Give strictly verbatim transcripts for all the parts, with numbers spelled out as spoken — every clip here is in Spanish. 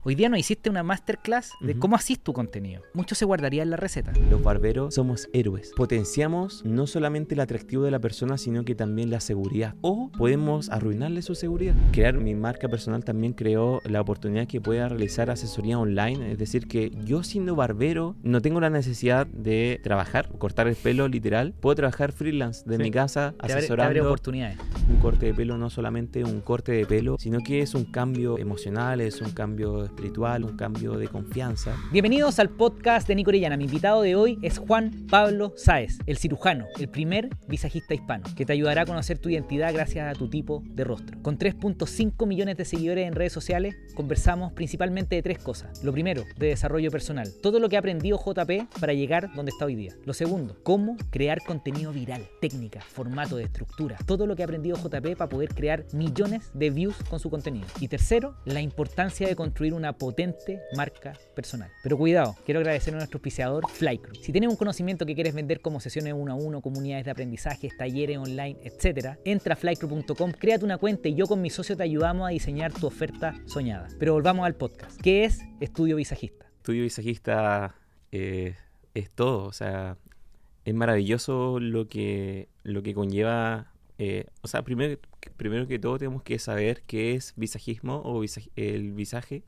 Hoy día nos hiciste una masterclass de Uh-huh. cómo hacís tu contenido. Mucho se guardaría en la receta. Los barberos somos héroes. Potenciamos no solamente el atractivo de la persona, sino que también la seguridad. O podemos arruinarle su seguridad. Crear mi marca personal también creó la oportunidad que pueda realizar asesoría online. Es decir, que yo siendo barbero no tengo la necesidad de trabajar, cortar el pelo literal. Puedo trabajar freelance de Sí. mi casa Te abre, te asesorando. abre oportunidades. Un corte de pelo no solamente un corte de pelo, sino que es un cambio emocional, es un cambio espiritual, un cambio de confianza. Bienvenidos al podcast de Nico Orellana. Mi invitado de hoy es Juan Pablo Sáez, el cirujano, el primer visajista hispano, que te ayudará a conocer tu identidad gracias a tu tipo de rostro. Con tres punto cinco millones de seguidores en redes sociales, conversamos principalmente de tres cosas. Lo primero, de desarrollo personal. Todo lo que ha aprendido J P para llegar donde está hoy día. Lo segundo, cómo crear contenido viral. Técnica, formato, de estructura. Todo lo que ha aprendido J P para poder crear millones de views con su contenido. Y tercero, la importancia de construir una potente marca personal. Pero cuidado, quiero agradecer a nuestro auspiciador Flycrew. Si tienes un conocimiento que quieres vender como sesiones uno a uno, comunidades de aprendizaje, talleres online, etcétera, entra a flycrew punto com, créate una cuenta y yo con mi socio te ayudamos a diseñar tu oferta soñada. Pero volvamos al podcast. ¿Qué es Estudio Visajista? Estudio visajista eh, es todo, o sea, es maravilloso lo que, lo que conlleva. Eh, o sea, primero, primero que todo tenemos que saber qué es visajismo o visaj, el visaje.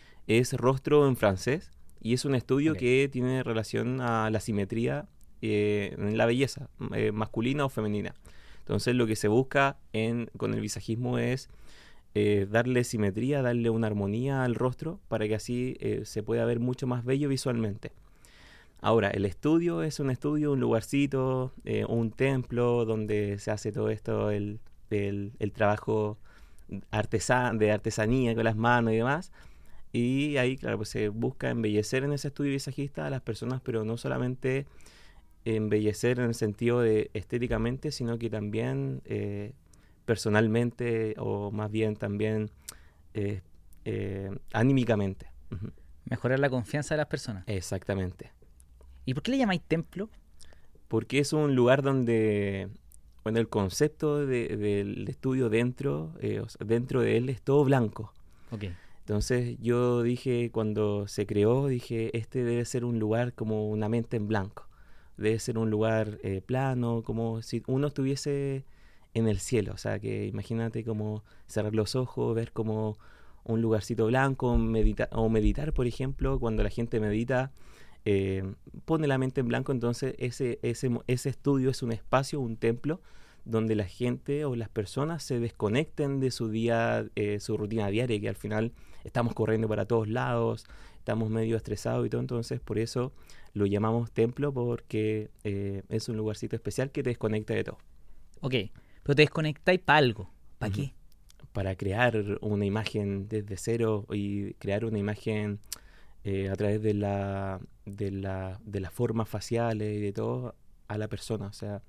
Es rostro en francés y es un estudio okay. que tiene relación a la simetría eh, en la belleza, eh, masculina o femenina. Entonces lo que se busca en, con el visajismo es eh, darle simetría, darle una armonía al rostro para que así eh, se pueda ver mucho más bello visualmente. Ahora, el estudio es un estudio, un lugarcito, eh, un templo donde se hace todo esto, el, el, el trabajo artesan, de artesanía con las manos y demás. Y ahí, claro, pues se busca embellecer en ese estudio visajista a las personas, pero no solamente embellecer en el sentido de estéticamente, sino que también eh, personalmente o más bien también eh, eh, anímicamente. Uh-huh. Mejorar la confianza de las personas. Exactamente. ¿Y por qué le llamáis templo? Porque es un lugar donde, bueno, el concepto de, del estudio dentro, eh, o sea, dentro de él es todo blanco. Okay. Entonces yo dije, cuando se creó, dije, este debe ser un lugar como una mente en blanco. Debe ser un lugar eh, plano, como si uno estuviese en el cielo. O sea, que imagínate como cerrar los ojos, ver como un lugarcito blanco, medita- o meditar, por ejemplo, cuando la gente medita, eh, pone la mente en blanco. Entonces ese, ese, ese estudio es un espacio, un templo, donde la gente o las personas se desconecten de su día, eh, su rutina diaria, que al final estamos corriendo para todos lados, estamos medio estresados y todo. Entonces por eso lo llamamos templo, porque eh, es un lugarcito especial que te desconecta de todo. Ok, pero te desconectáis para algo. ¿Para uh-huh. qué? Para crear una imagen desde cero y crear una imagen eh, a través de la, de la de las formas faciales y de todo a la persona. O sea,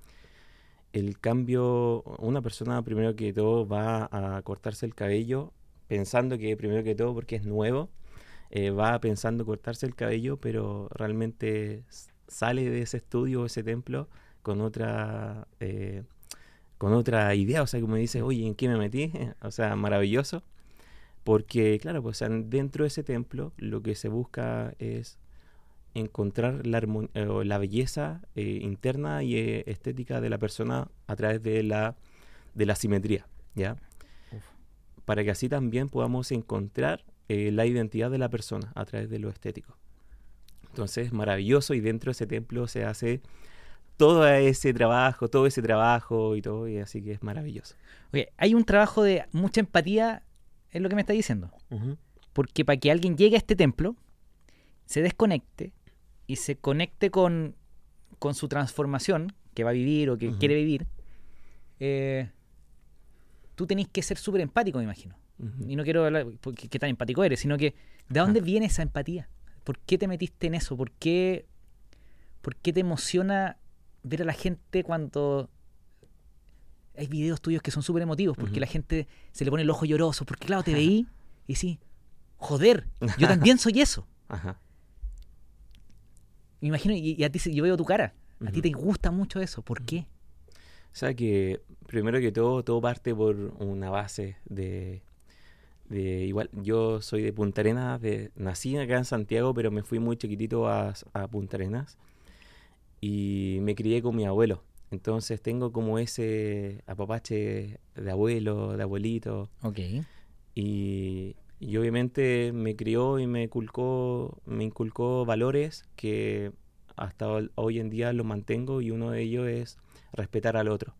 el cambio, una persona primero que todo va a cortarse el cabello pensando que primero que todo porque es nuevo, eh, va pensando cortarse el cabello, pero realmente sale de ese estudio, ese templo, con otra eh, con otra idea. O sea, como dice, oye, ¿en qué me metí? O sea, maravilloso, porque claro, pues dentro de ese templo lo que se busca es encontrar la, armon- eh, la belleza eh, interna y eh, estética de la persona a través de la, de la simetría, ¿ya? Uf. Para que así también podamos encontrar eh, la identidad de la persona a través de lo estético. Entonces es maravilloso, y dentro de ese templo se hace todo ese trabajo, todo ese trabajo y todo, y así que es maravilloso. Oye, hay un trabajo de mucha empatía en lo que me está diciendo. Uh-huh. Porque para que alguien llegue a este templo, se desconecte y se conecte con, con su transformación que va a vivir o que uh-huh. quiere vivir, eh, tú tenés que ser súper empático, me imagino. Uh-huh. Y no quiero hablar porque, qué tan empático eres, sino que ¿de dónde uh-huh. viene esa empatía? ¿Por qué te metiste en eso? ¿Por qué, por qué te emociona ver a la gente cuando hay videos tuyos que son súper emotivos? Porque uh-huh. la gente se le pone el ojo lloroso, porque claro, te veí y sí, joder, yo también soy eso. Ajá. Me imagino, y, y a ti, yo veo tu cara, a uh-huh. ti te gusta mucho eso, ¿por qué? O sea que, primero que todo, todo parte por una base de, de igual, yo soy de Punta Arenas, de, nací acá en Santiago, pero me fui muy chiquitito a, a Punta Arenas y me crié con mi abuelo. Entonces tengo como ese apapache de abuelo, de abuelito. Ok. Y, y obviamente me crió y me inculcó, me inculcó valores que hasta hoy en día los mantengo, y uno de ellos es respetar al otro.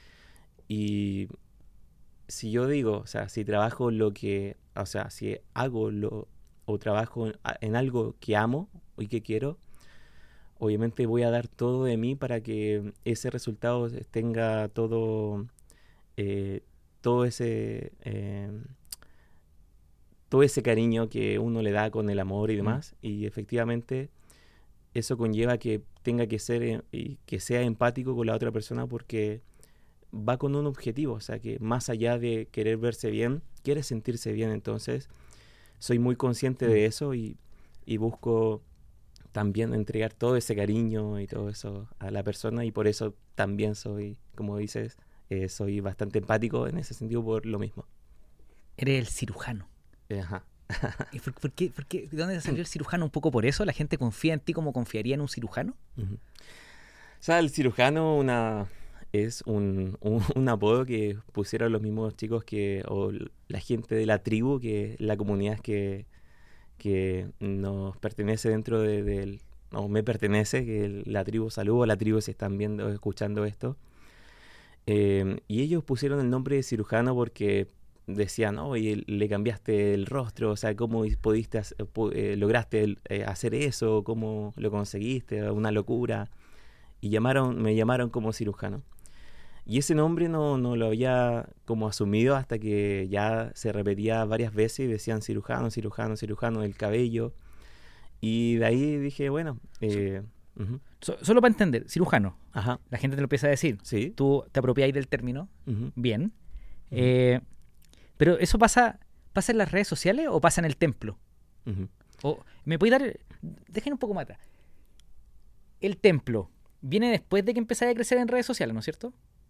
Y si yo digo, o sea, si trabajo lo que, o sea, si hago lo, o trabajo en, en algo que amo y que quiero, obviamente voy a dar todo de mí para que ese resultado tenga todo, eh, todo ese, eh, todo ese cariño que uno le da con el amor y demás. Mm. Y efectivamente eso conlleva que tenga que ser y que sea empático con la otra persona, porque va con un objetivo, o sea, que más allá de querer verse bien, quiere sentirse bien. Entonces soy muy consciente de eso y, y busco también entregar todo ese cariño y todo eso a la persona, y por eso también soy, como dices, eh, soy bastante empático en ese sentido por lo mismo. Eres el cirujano. Eh, ajá. ¿Y por, por qué, por qué, ¿De dónde salió el cirujano? ¿Un poco por eso? ¿La gente confía en ti como confiaría en un cirujano? Uh-huh. O sea, el cirujano una, es un, un, un apodo que pusieron los mismos chicos que, o la gente de la tribu, que la comunidad que, que nos pertenece dentro de, de o me pertenece, que la tribu, saludo a la tribu si están viendo, escuchando esto. Eh, y ellos pusieron el nombre de cirujano porque decían, oye, oh, le cambiaste el rostro, o sea, ¿cómo pudiste, eh, lograste eh, hacer eso? ¿Cómo lo conseguiste? Una locura. Y llamaron, me llamaron como cirujano. Y ese nombre no, no lo había como asumido hasta que ya se repetía varias veces y decían cirujano, cirujano, cirujano del cabello. Y de ahí dije, bueno... Eh, so, uh-huh. so, solo para entender, cirujano. Ajá. La gente te lo empieza a decir. Sí. Tú te apropiáis del término. Uh-huh. Bien. Uh-huh. Eh, pero ¿eso pasa, pasa en las redes sociales o pasa en el templo? Uh-huh. O, ¿me puedes dar...? Déjenme un poco más atrás. El templo viene después de que empezáis a crecer en redes sociales, ¿no es cierto?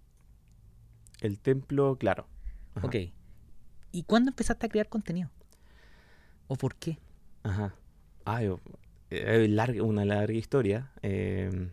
El templo, claro. Ajá. Ok. ¿Y cuándo empezaste a crear contenido? ¿O por qué? Ajá. Ay, es larga, una larga historia. Eh,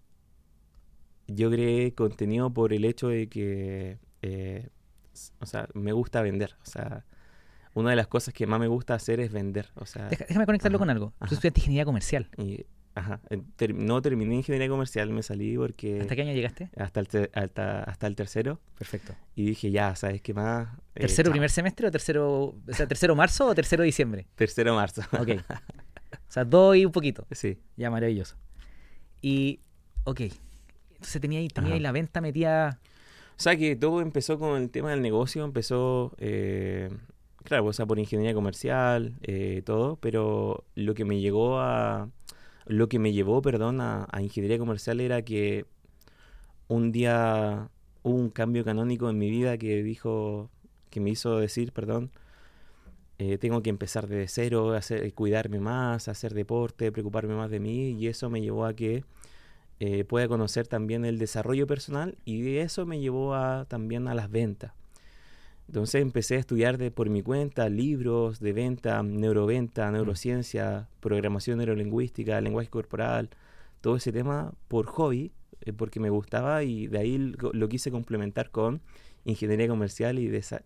yo creé contenido por el hecho de que... Eh, o sea, me gusta vender. O sea, una de las cosas que más me gusta hacer es vender. O sea, Deja, déjame conectarlo ajá, con algo. ajá. Tú estudiaste ingeniería comercial. Y, ajá. Ter, no terminé ingeniería comercial, me salí porque... ¿Hasta qué año llegaste? Hasta el, te, hasta, hasta el tercero. Perfecto. Y dije, ya, ¿sabes qué más? ¿Tercero eh, primer semestre o tercero, o sea, tercero marzo o tercero diciembre? Tercero marzo. Ok. O sea, dos y un poquito. Sí. Ya, maravilloso. Y, ok. Entonces tenía ahí, tenía ahí la venta metida... O sea que todo empezó con el tema del negocio, empezó, eh, claro, o sea, por ingeniería comercial, eh, todo, pero lo que me llegó a, lo que me llevó, perdón, a, a ingeniería comercial era que un día hubo un cambio canónico en mi vida que dijo, que me hizo decir, perdón, eh, tengo que empezar desde cero, hacer, cuidarme más, hacer deporte, preocuparme más de mí, y eso me llevó a que Eh, pueda conocer también el desarrollo personal, y eso me llevó a, también a las ventas. Entonces empecé a estudiar de, por mi cuenta libros de venta, neuroventa, neurociencia, programación neurolingüística, lenguaje corporal, todo ese tema por hobby, eh, porque me gustaba, y de ahí lo, lo quise complementar con ingeniería comercial y desa-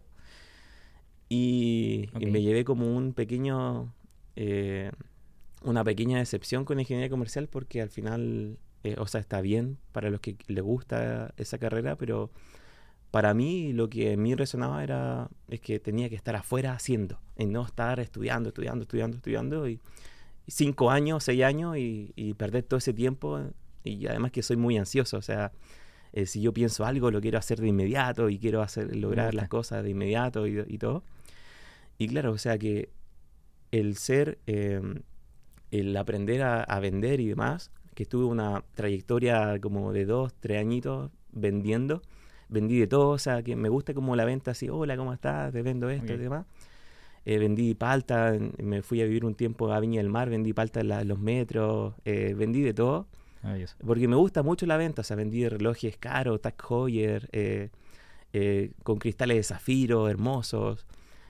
y, Ok. y me llevé como un pequeño eh, una pequeña decepción con ingeniería comercial, porque al final Eh, o sea, está bien para los que les gusta esa carrera, pero para mí lo que en mí resonaba era es que tenía que estar afuera haciendo, y no estar estudiando, estudiando, estudiando, estudiando, y, y cinco años, seis años, y, y perder todo ese tiempo. Y además que soy muy ansioso, o sea, eh, si yo pienso algo lo quiero hacer de inmediato, y quiero hacer lograr las cosas de inmediato y, y todo. Y claro, o sea que el ser, eh, el aprender a, a vender y demás, que tuve una trayectoria como de dos, tres añitos vendiendo, vendí de todo, o sea, que me gusta como la venta así, hola, ¿cómo estás? Te vendo esto, okay, y demás. Eh, vendí palta, me fui a vivir un tiempo a Viña del Mar, vendí palta en, la, en los metros, eh, vendí de todo, porque me gusta mucho la venta, o sea, vendí relojes caros, Tag Heuer, eh, eh, con cristales de zafiro, hermosos,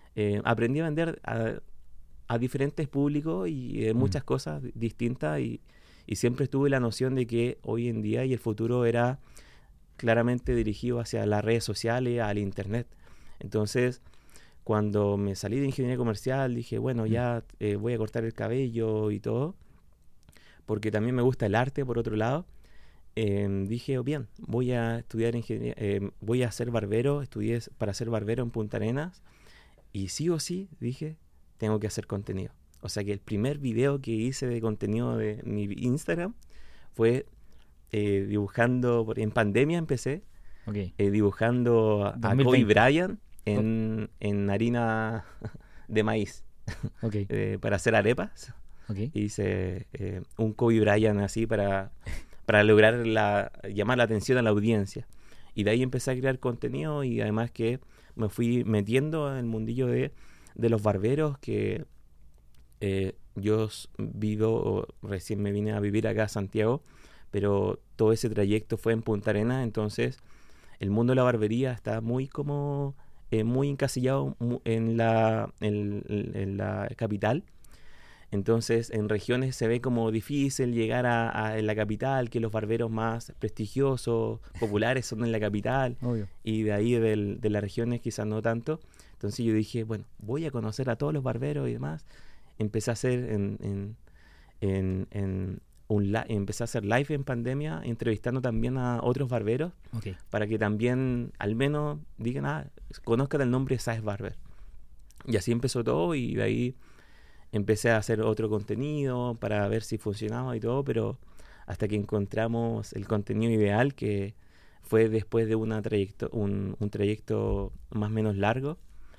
eh, aprendí a vender a, a diferentes públicos y eh, muchas mm. cosas distintas y, y siempre tuve la noción de que hoy en día y el futuro era claramente dirigido hacia las redes sociales, al internet. Entonces, cuando me salí de ingeniería comercial, dije, bueno, ya eh, voy a cortar el cabello y todo, porque también me gusta el arte, por otro lado. Eh, dije, oh, bien, voy a estudiar ingeniería, eh, voy a ser barbero, estudié para ser barbero en Punta Arenas, y sí o sí, dije, tengo que hacer contenido. O sea que el primer video que hice de contenido de mi Instagram fue eh, dibujando, en pandemia empecé, okay. eh, dibujando a, a Kobe Bryant, En, en harina de maíz okay. eh, para hacer arepas. Okay. Hice eh, un Kobe Bryant así para, para lograr la, llamar la atención a la audiencia. Y de ahí empecé a crear contenido y además que me fui metiendo en el mundillo de, de los barberos que eh, yo vivo, recién me vine a vivir acá a Santiago, pero todo ese trayecto fue en Punta Arenas, entonces el mundo de la barbería está muy como... Eh, muy encasillado en la, en, en la capital. Entonces, en regiones se ve como difícil llegar a, a en la capital, que los barberos más prestigiosos, populares son en la capital. Obvio. Y de ahí del, de las regiones quizás no tanto. Entonces yo dije, bueno, voy a conocer a todos los barberos y demás. Empecé a hacer en, en, en, en un li- empecé a hacer live en pandemia, entrevistando también a otros barberos, okay. para que también al menos digan, ah, conozcan el nombre de Sáez Barber. Y así empezó todo y de ahí empecé a hacer otro contenido para ver si funcionaba y todo, pero hasta que encontramos el contenido ideal, que fue después de una trayecto, un, un trayecto más o menos largo.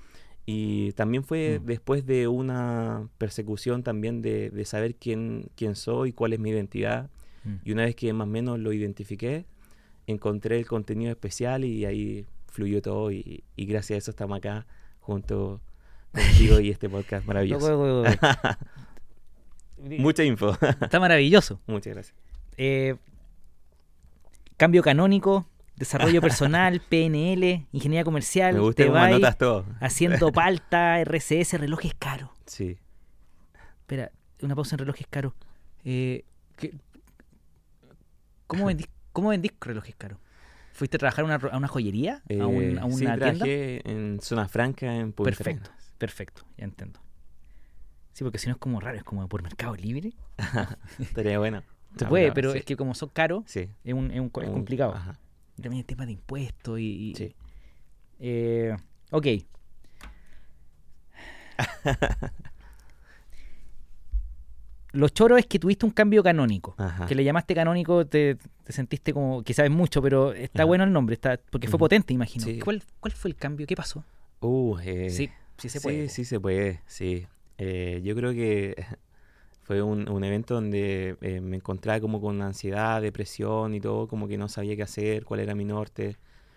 Y también fue mm. después de una persecución también de, de saber quién, quién soy, cuál es mi identidad. Mm. Y una vez que más o menos lo identifiqué, encontré el contenido especial y ahí fluyó todo. Y, y gracias a eso estamos acá junto contigo y este podcast maravilloso. Mucha info. Está maravilloso. Muchas gracias. Eh, cambio canónico. Desarrollo personal, P N L, ingeniería comercial. Me gusta cómo anotas todo. Haciendo palta, R C S, relojes caros. Sí. Espera, una pausa en relojes caros. Eh, ¿qué, ¿Cómo vendís cómo vendís relojes caros? ¿Fuiste a trabajar a una, a una joyería? Eh, ¿A, un, a una sí, tienda? trabajé en Zona Franca, en Punta Perfecto, Arenas. Perfecto, ya entiendo. Sí, porque si no es como raro, es como por Mercado Libre. Estaría bueno. Se ah, puede, bueno, pero sí. es que como son caros, sí. es, un, es, un, es complicado. Ajá. Y también el tema de impuestos y... y sí. Eh, ok. Lo choro es que tuviste un cambio canónico. Ajá. Que le llamaste canónico, te, te sentiste como que sabes mucho, pero está Ajá. bueno el nombre, está porque fue uh-huh. potente, imagino. Sí. ¿Cuál, ¿Cuál fue el cambio? ¿Qué pasó? Uh, eh, sí, sí se puede. Sí, sí se puede, sí. Eh, yo creo que fue un, un evento donde eh, me encontraba como con ansiedad, depresión y todo, como que no sabía qué hacer, cuál era mi norte,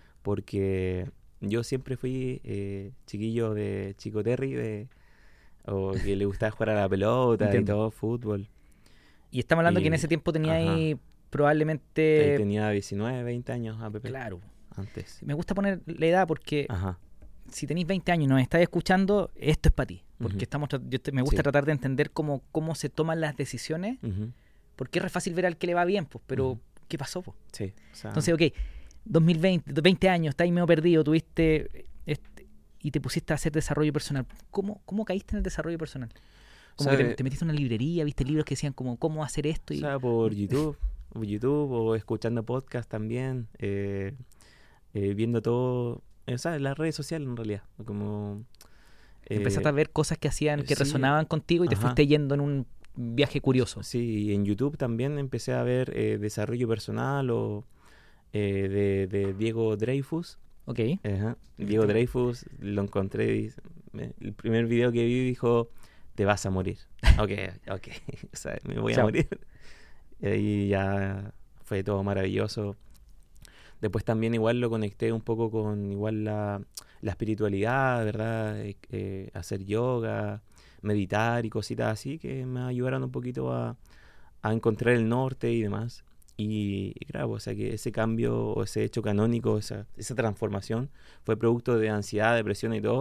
porque yo siempre fui eh, chiquillo de Chico Terry, de, o que le gustaba jugar a la pelota Entiendo. y todo, fútbol. Y estamos hablando y, que en ese tiempo tenía ahí probablemente... Ahí tenía diecinueve, veinte años, A P P. Claro. Antes. Me gusta poner la edad porque... Ajá. Si tenéis veinte años y nos estáis escuchando, esto es para ti. Porque uh-huh. estamos yo te, me gusta sí. tratar de entender cómo, cómo se toman las decisiones. Uh-huh. Porque es re fácil ver al que le va bien, pues, pero uh-huh. ¿qué pasó? Pues? Sí, o sea... Entonces, ok, dos mil veinte, veinte años, estáis medio perdido, tuviste este, y te pusiste a hacer desarrollo personal. ¿Cómo, cómo caíste en el desarrollo personal? Como o sea, que te, te metiste en una librería, viste libros que decían como cómo hacer esto. Y... O sea, por YouTube, YouTube o escuchando podcast también, eh, eh, viendo todo... O sea, en las redes sociales en realidad, como... Eh, Empezaste a ver cosas que hacían, que sí, resonaban contigo y te ajá. fuiste yendo en un viaje curioso. Sí, y en YouTube también empecé a ver eh, desarrollo personal o eh, de, de Diego Dreyfus. Ok. Ajá. Diego Dreyfus, lo encontré, y me, el primer video que vi dijo, te vas a morir. Ok, ok, o sea, me voy Chao. a morir. Y ahí ya fue todo maravilloso. Después también igual lo conecté un poco con igual la, la espiritualidad, ¿verdad? Eh, eh, hacer yoga, meditar y cositas así que me ayudaron un poquito a, a encontrar el norte y demás. Y, y claro, o sea que ese cambio o ese hecho canónico, esa, esa transformación fue producto de ansiedad, depresión y todo,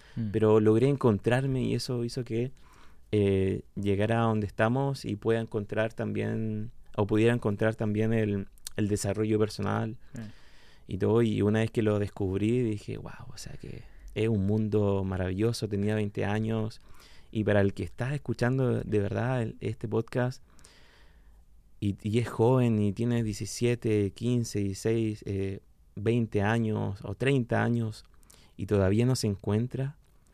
mm. pero logré encontrarme y eso hizo que eh, llegara a donde estamos y pueda encontrar también, o pudiera encontrar también el, el desarrollo personal mm. y todo. Y una vez que lo descubrí, dije, wow, o sea que es un mundo maravilloso. Tenía veinte años y para el que está escuchando de verdad el, este podcast y, y es joven y tiene diecisiete, quince, dieciséis, eh, veinte años o treinta años y todavía no se encuentra,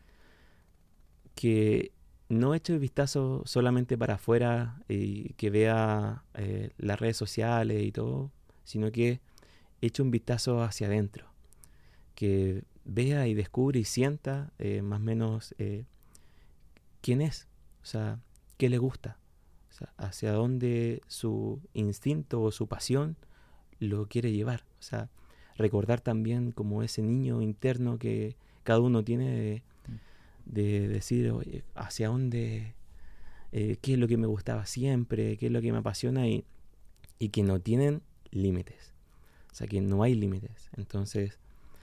que no eche el vistazo solamente para afuera y que vea eh, las redes sociales y todo, sino que eche un vistazo hacia adentro, que vea y descubre y sienta eh, más o menos eh, quién es, o sea, qué le gusta, o sea, hacia dónde su instinto o su pasión lo quiere llevar, o sea, recordar también como ese niño interno que cada uno tiene de, de decir, oye, hacia dónde, eh, qué es lo que me gustaba siempre, qué es lo que me apasiona y, y que no tienen límites. O sea, que no hay límites. Entonces,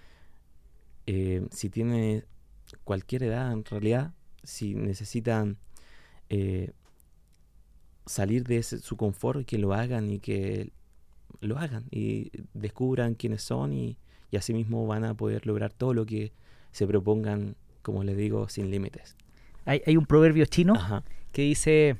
eh, si tiene cualquier edad en realidad, si necesitan eh, salir de ese, su confort, que lo hagan y que lo hagan y descubran quiénes son y, y así mismo van a poder lograr todo lo que se propongan, como les digo, sin límites. Hay, hay un proverbio chino Ajá. que dice,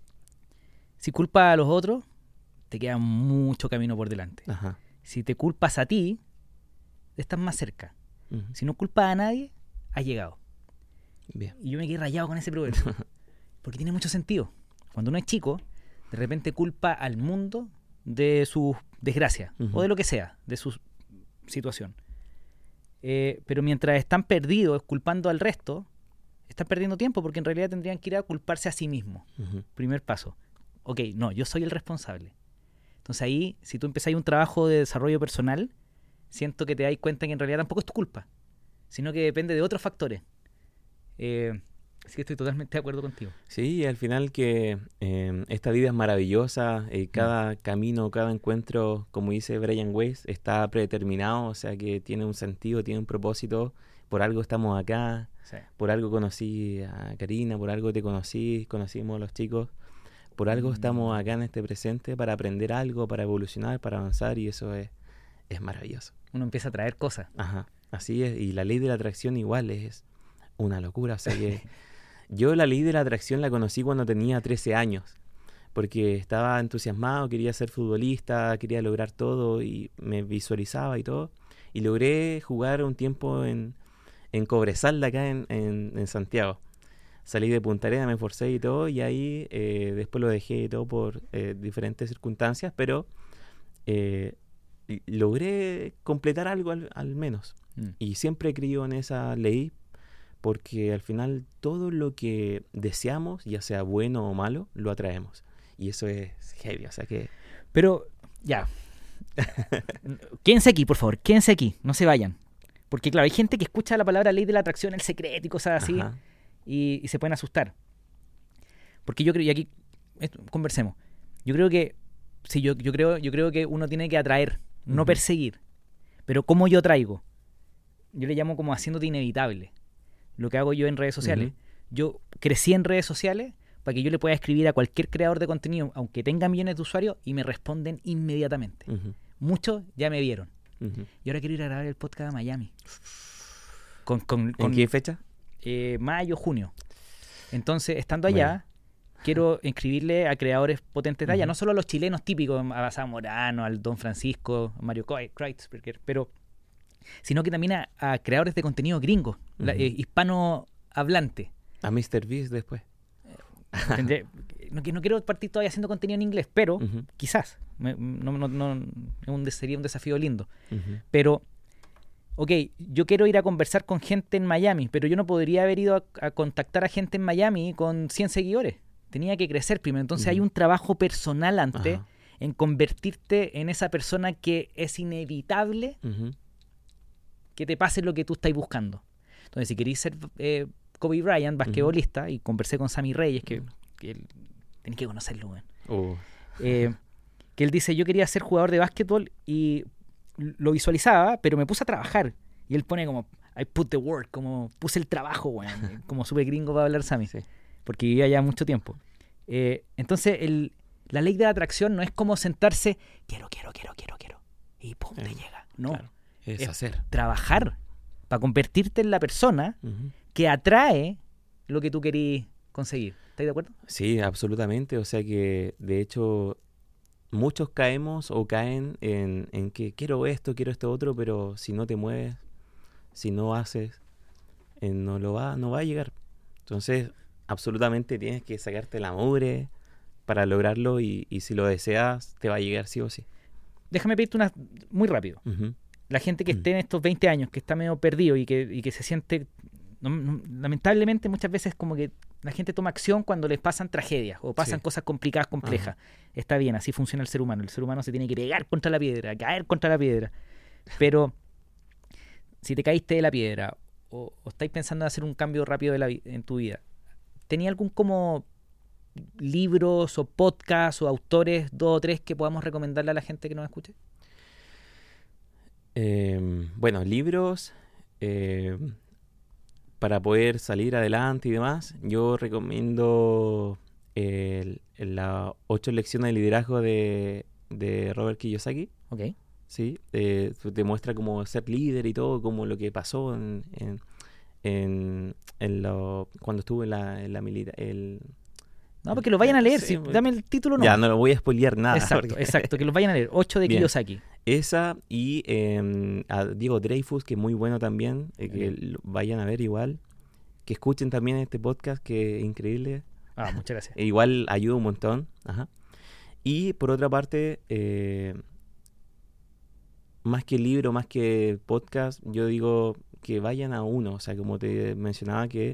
si culpas a los otros, te queda mucho camino por delante. Ajá. Si te culpas a ti, estás más cerca. Uh-huh. Si no culpas a nadie, has llegado. Bien. Y yo me quedé rayado con ese proverbio, porque tiene mucho sentido. Cuando uno es chico, de repente culpa al mundo de su desgracia, uh-huh. o de lo que sea, de su situación. Eh, pero mientras están perdidos culpando al resto, están perdiendo tiempo porque en realidad tendrían que ir a culparse a sí mismos. Uh-huh. Primer paso. Ok, no, yo soy el responsable. Entonces ahí, si tú empezás un trabajo de desarrollo personal, siento que te das cuenta que en realidad tampoco es tu culpa, sino que depende de otros factores. Eh, así que estoy totalmente de acuerdo contigo. Sí, al final que eh, esta vida es maravillosa, eh, cada mm. camino, cada encuentro, como dice Brian Weiss, está predeterminado, o sea que tiene un sentido, tiene un propósito, por algo estamos acá, sí. por algo conocí a Karina, por algo te conocí, conocimos a los chicos, por algo mm. estamos acá en este presente para aprender algo, para evolucionar, para avanzar y eso es, es maravilloso. Uno empieza a traer cosas. Ajá, así es, y la ley de la atracción igual es una locura, o sea que yo la ley de la atracción la conocí cuando tenía trece años, porque estaba entusiasmado, quería ser futbolista, quería lograr todo y me visualizaba y todo, y logré jugar un tiempo en, en Cobresal de acá en, en, en Santiago. Salí de Punta Arenas, me esforcé y todo, y ahí eh, después lo dejé y todo por eh, diferentes circunstancias, pero eh, logré completar algo al, al menos. Mm. Y siempre he creído en esa ley, porque al final todo lo que deseamos, ya sea bueno o malo, lo atraemos. Y eso es heavy, o sea que... Pero, ya. Quédense aquí, por favor, quédense aquí, no se vayan. Porque claro, hay gente que escucha la palabra ley de la atracción, el secreto y cosas así, y, y se pueden asustar. Porque yo creo, y aquí esto, conversemos, yo creo que, sí, yo, yo, creo, yo creo que uno tiene que atraer, no uh-huh. perseguir. Pero ¿cómo yo atraigo? Yo le llamo como haciéndote inevitable. Lo que hago yo en redes sociales. Uh-huh. Yo crecí en redes sociales para que yo le pueda escribir a cualquier creador de contenido, aunque tenga millones de usuarios, y me responden inmediatamente. Uh-huh. Muchos ya me vieron. Uh-huh. Y ahora quiero ir a grabar el podcast a Miami. Con, con, con, ¿En qué fecha? Eh, mayo, junio. Entonces, estando allá, bueno. quiero inscribirle a creadores potentes de allá, uh-huh. no solo a los chilenos típicos, a Zamorano, al Don Francisco, a Mario Kreutzberger, pero sino que también a, a creadores de contenido gringos, uh-huh. la, eh, hispanohablantes. A míster Beast después. Tendré, no, no quiero partir todavía haciendo contenido en inglés, pero uh-huh. quizás. Me, no, no, no, un, sería un desafío lindo. Uh-huh. Pero, ok, yo quiero ir a conversar con gente en Miami, pero yo no podría haber ido a, a contactar a gente en Miami con cien seguidores. Tenía que crecer primero. Entonces uh-huh. hay un trabajo personal antes uh-huh. en convertirte en esa persona que es inevitable uh-huh. que te pase lo que tú estás buscando. Entonces, si queréis ser eh, Kobe Bryant, basquetbolista, uh-huh. y conversé con Sammy Reyes, que, que él, tenés que conocerlo, güey. Uh. Eh, que él dice, yo quería ser jugador de básquetbol y lo visualizaba, pero me puse a trabajar. Y él pone como, I put the work, como puse el trabajo, weón. Como súper gringo para hablar Sammy. Sí. Porque vivía allá mucho tiempo. Eh, entonces, el, la ley de la atracción no es como sentarse, quiero, quiero, quiero, quiero, quiero. Y pum, te Eh, llega. No. Claro. Es, Es hacer. trabajar para convertirte en la persona Ujú. que atrae lo que tú querías conseguir. ¿Estás de acuerdo? Sí, absolutamente. O sea que, de hecho, muchos caemos o caen en, en que quiero esto, quiero esto otro, pero si no te mueves, si no haces, eh, no lo va, no va a llegar. Entonces, absolutamente tienes que sacarte la mugre para lograrlo y, y si lo deseas, te va a llegar sí o sí. Déjame pedirte una muy rápido. Ujú. La gente que Mm. esté en estos veinte años, que está medio perdido y que, y que se siente... no- no- lamentablemente muchas veces como que la gente toma acción cuando les pasan tragedias o pasan Sí. cosas complicadas, complejas. Está bien, así funciona el ser humano. El ser humano se tiene que pegar contra la piedra, caer contra la piedra. Pero si te caíste de la piedra o, o estáis pensando en hacer un cambio rápido de la vi- en tu vida, ¿tenía algún como libros o podcasts o autores, dos o tres, que podamos recomendarle a la gente que nos escuche? Eh, bueno, libros eh, para poder salir adelante y demás. Yo recomiendo el- el- las ocho lecciones de liderazgo de, de Robert Kiyosaki. Ok. Sí, eh, te muestra cómo ser líder y todo, como lo que pasó en, en, en, en lo, cuando estuvo en la, en la milita- el, No, porque lo vayan a leer. Sí, Si, dame el título, no. ya, no lo voy a spoilear nada. Exacto, porque- exacto. Que los vayan a leer. Ocho de Bien. Kiyosaki. Esa y eh, a Diego Dreyfus, que es muy bueno también, eh, que Ok. lo vayan a ver igual, que escuchen también este podcast, que es increíble, Ah, muchas gracias. e igual ayuda un montón. Ajá. Y por otra parte, eh, más que libro, más que podcast, yo digo que vayan a uno, o sea, como te mencionaba, que,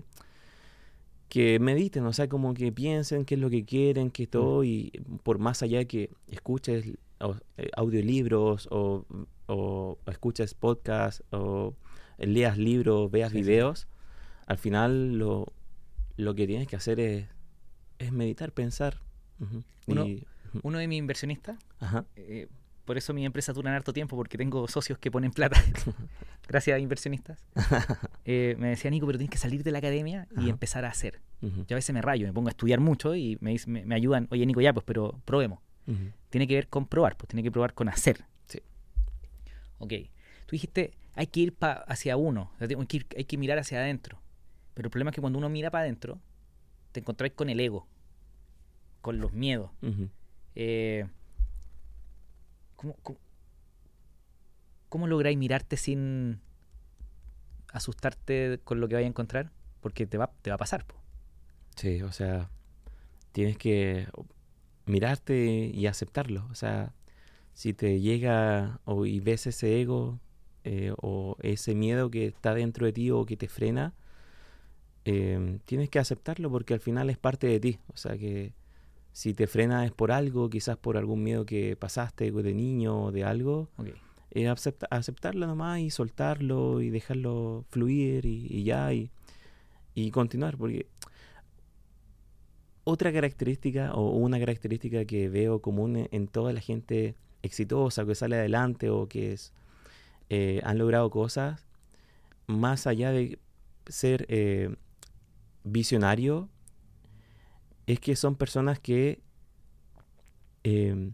que mediten, o sea, como que piensen qué es lo que quieren, qué todo, y por más allá de que escuches o, eh, audiolibros o, o escuches podcasts o leas libros, veas Sí, sí. videos, al final lo, lo que tienes que hacer es, es meditar, pensar. Ujú. Uno- Y- ujú. Uno de mis inversionistas, Ajá. eh, por eso mis empresas duran harto tiempo, porque tengo socios que ponen plata. Gracias a inversionistas. Eh, me decía, Nico, pero tienes que salir de la academia y Ajá. empezar a hacer. Ujú. Yo a veces me rayo, me pongo a estudiar mucho y me, dice- me, me ayudan. Oye, Nico, ya, pues, pero probemos. Ujú. Tiene que ver con probar, pues tiene que probar con hacer. Sí. Ok. Tú dijiste, hay que ir pa hacia uno, o sea, hay que, ir- hay que mirar hacia adentro. Pero el problema es que cuando uno mira para adentro, te encontrás con el ego, con los miedos. Ujú. Eh, ¿cómo, cómo, cómo lográis mirarte sin asustarte con lo que vaya a encontrar? Porque te va, te va a pasar, po. Sí, o sea, tienes que mirarte y aceptarlo. O sea, si te llega o y ves ese ego eh, o ese miedo que está dentro de ti o que te frena, eh, tienes que aceptarlo porque al final es parte de ti. O sea que si te frena es por algo, quizás por algún miedo que pasaste de niño o de algo, Ok. eh, acepta- aceptarlo nomás y soltarlo y dejarlo fluir y, y ya y, y continuar. Porque otra característica o una característica que veo común en, en toda la gente exitosa que sale adelante o que es, eh, han logrado cosas, más allá de ser eh, visionario, es que son personas que eh,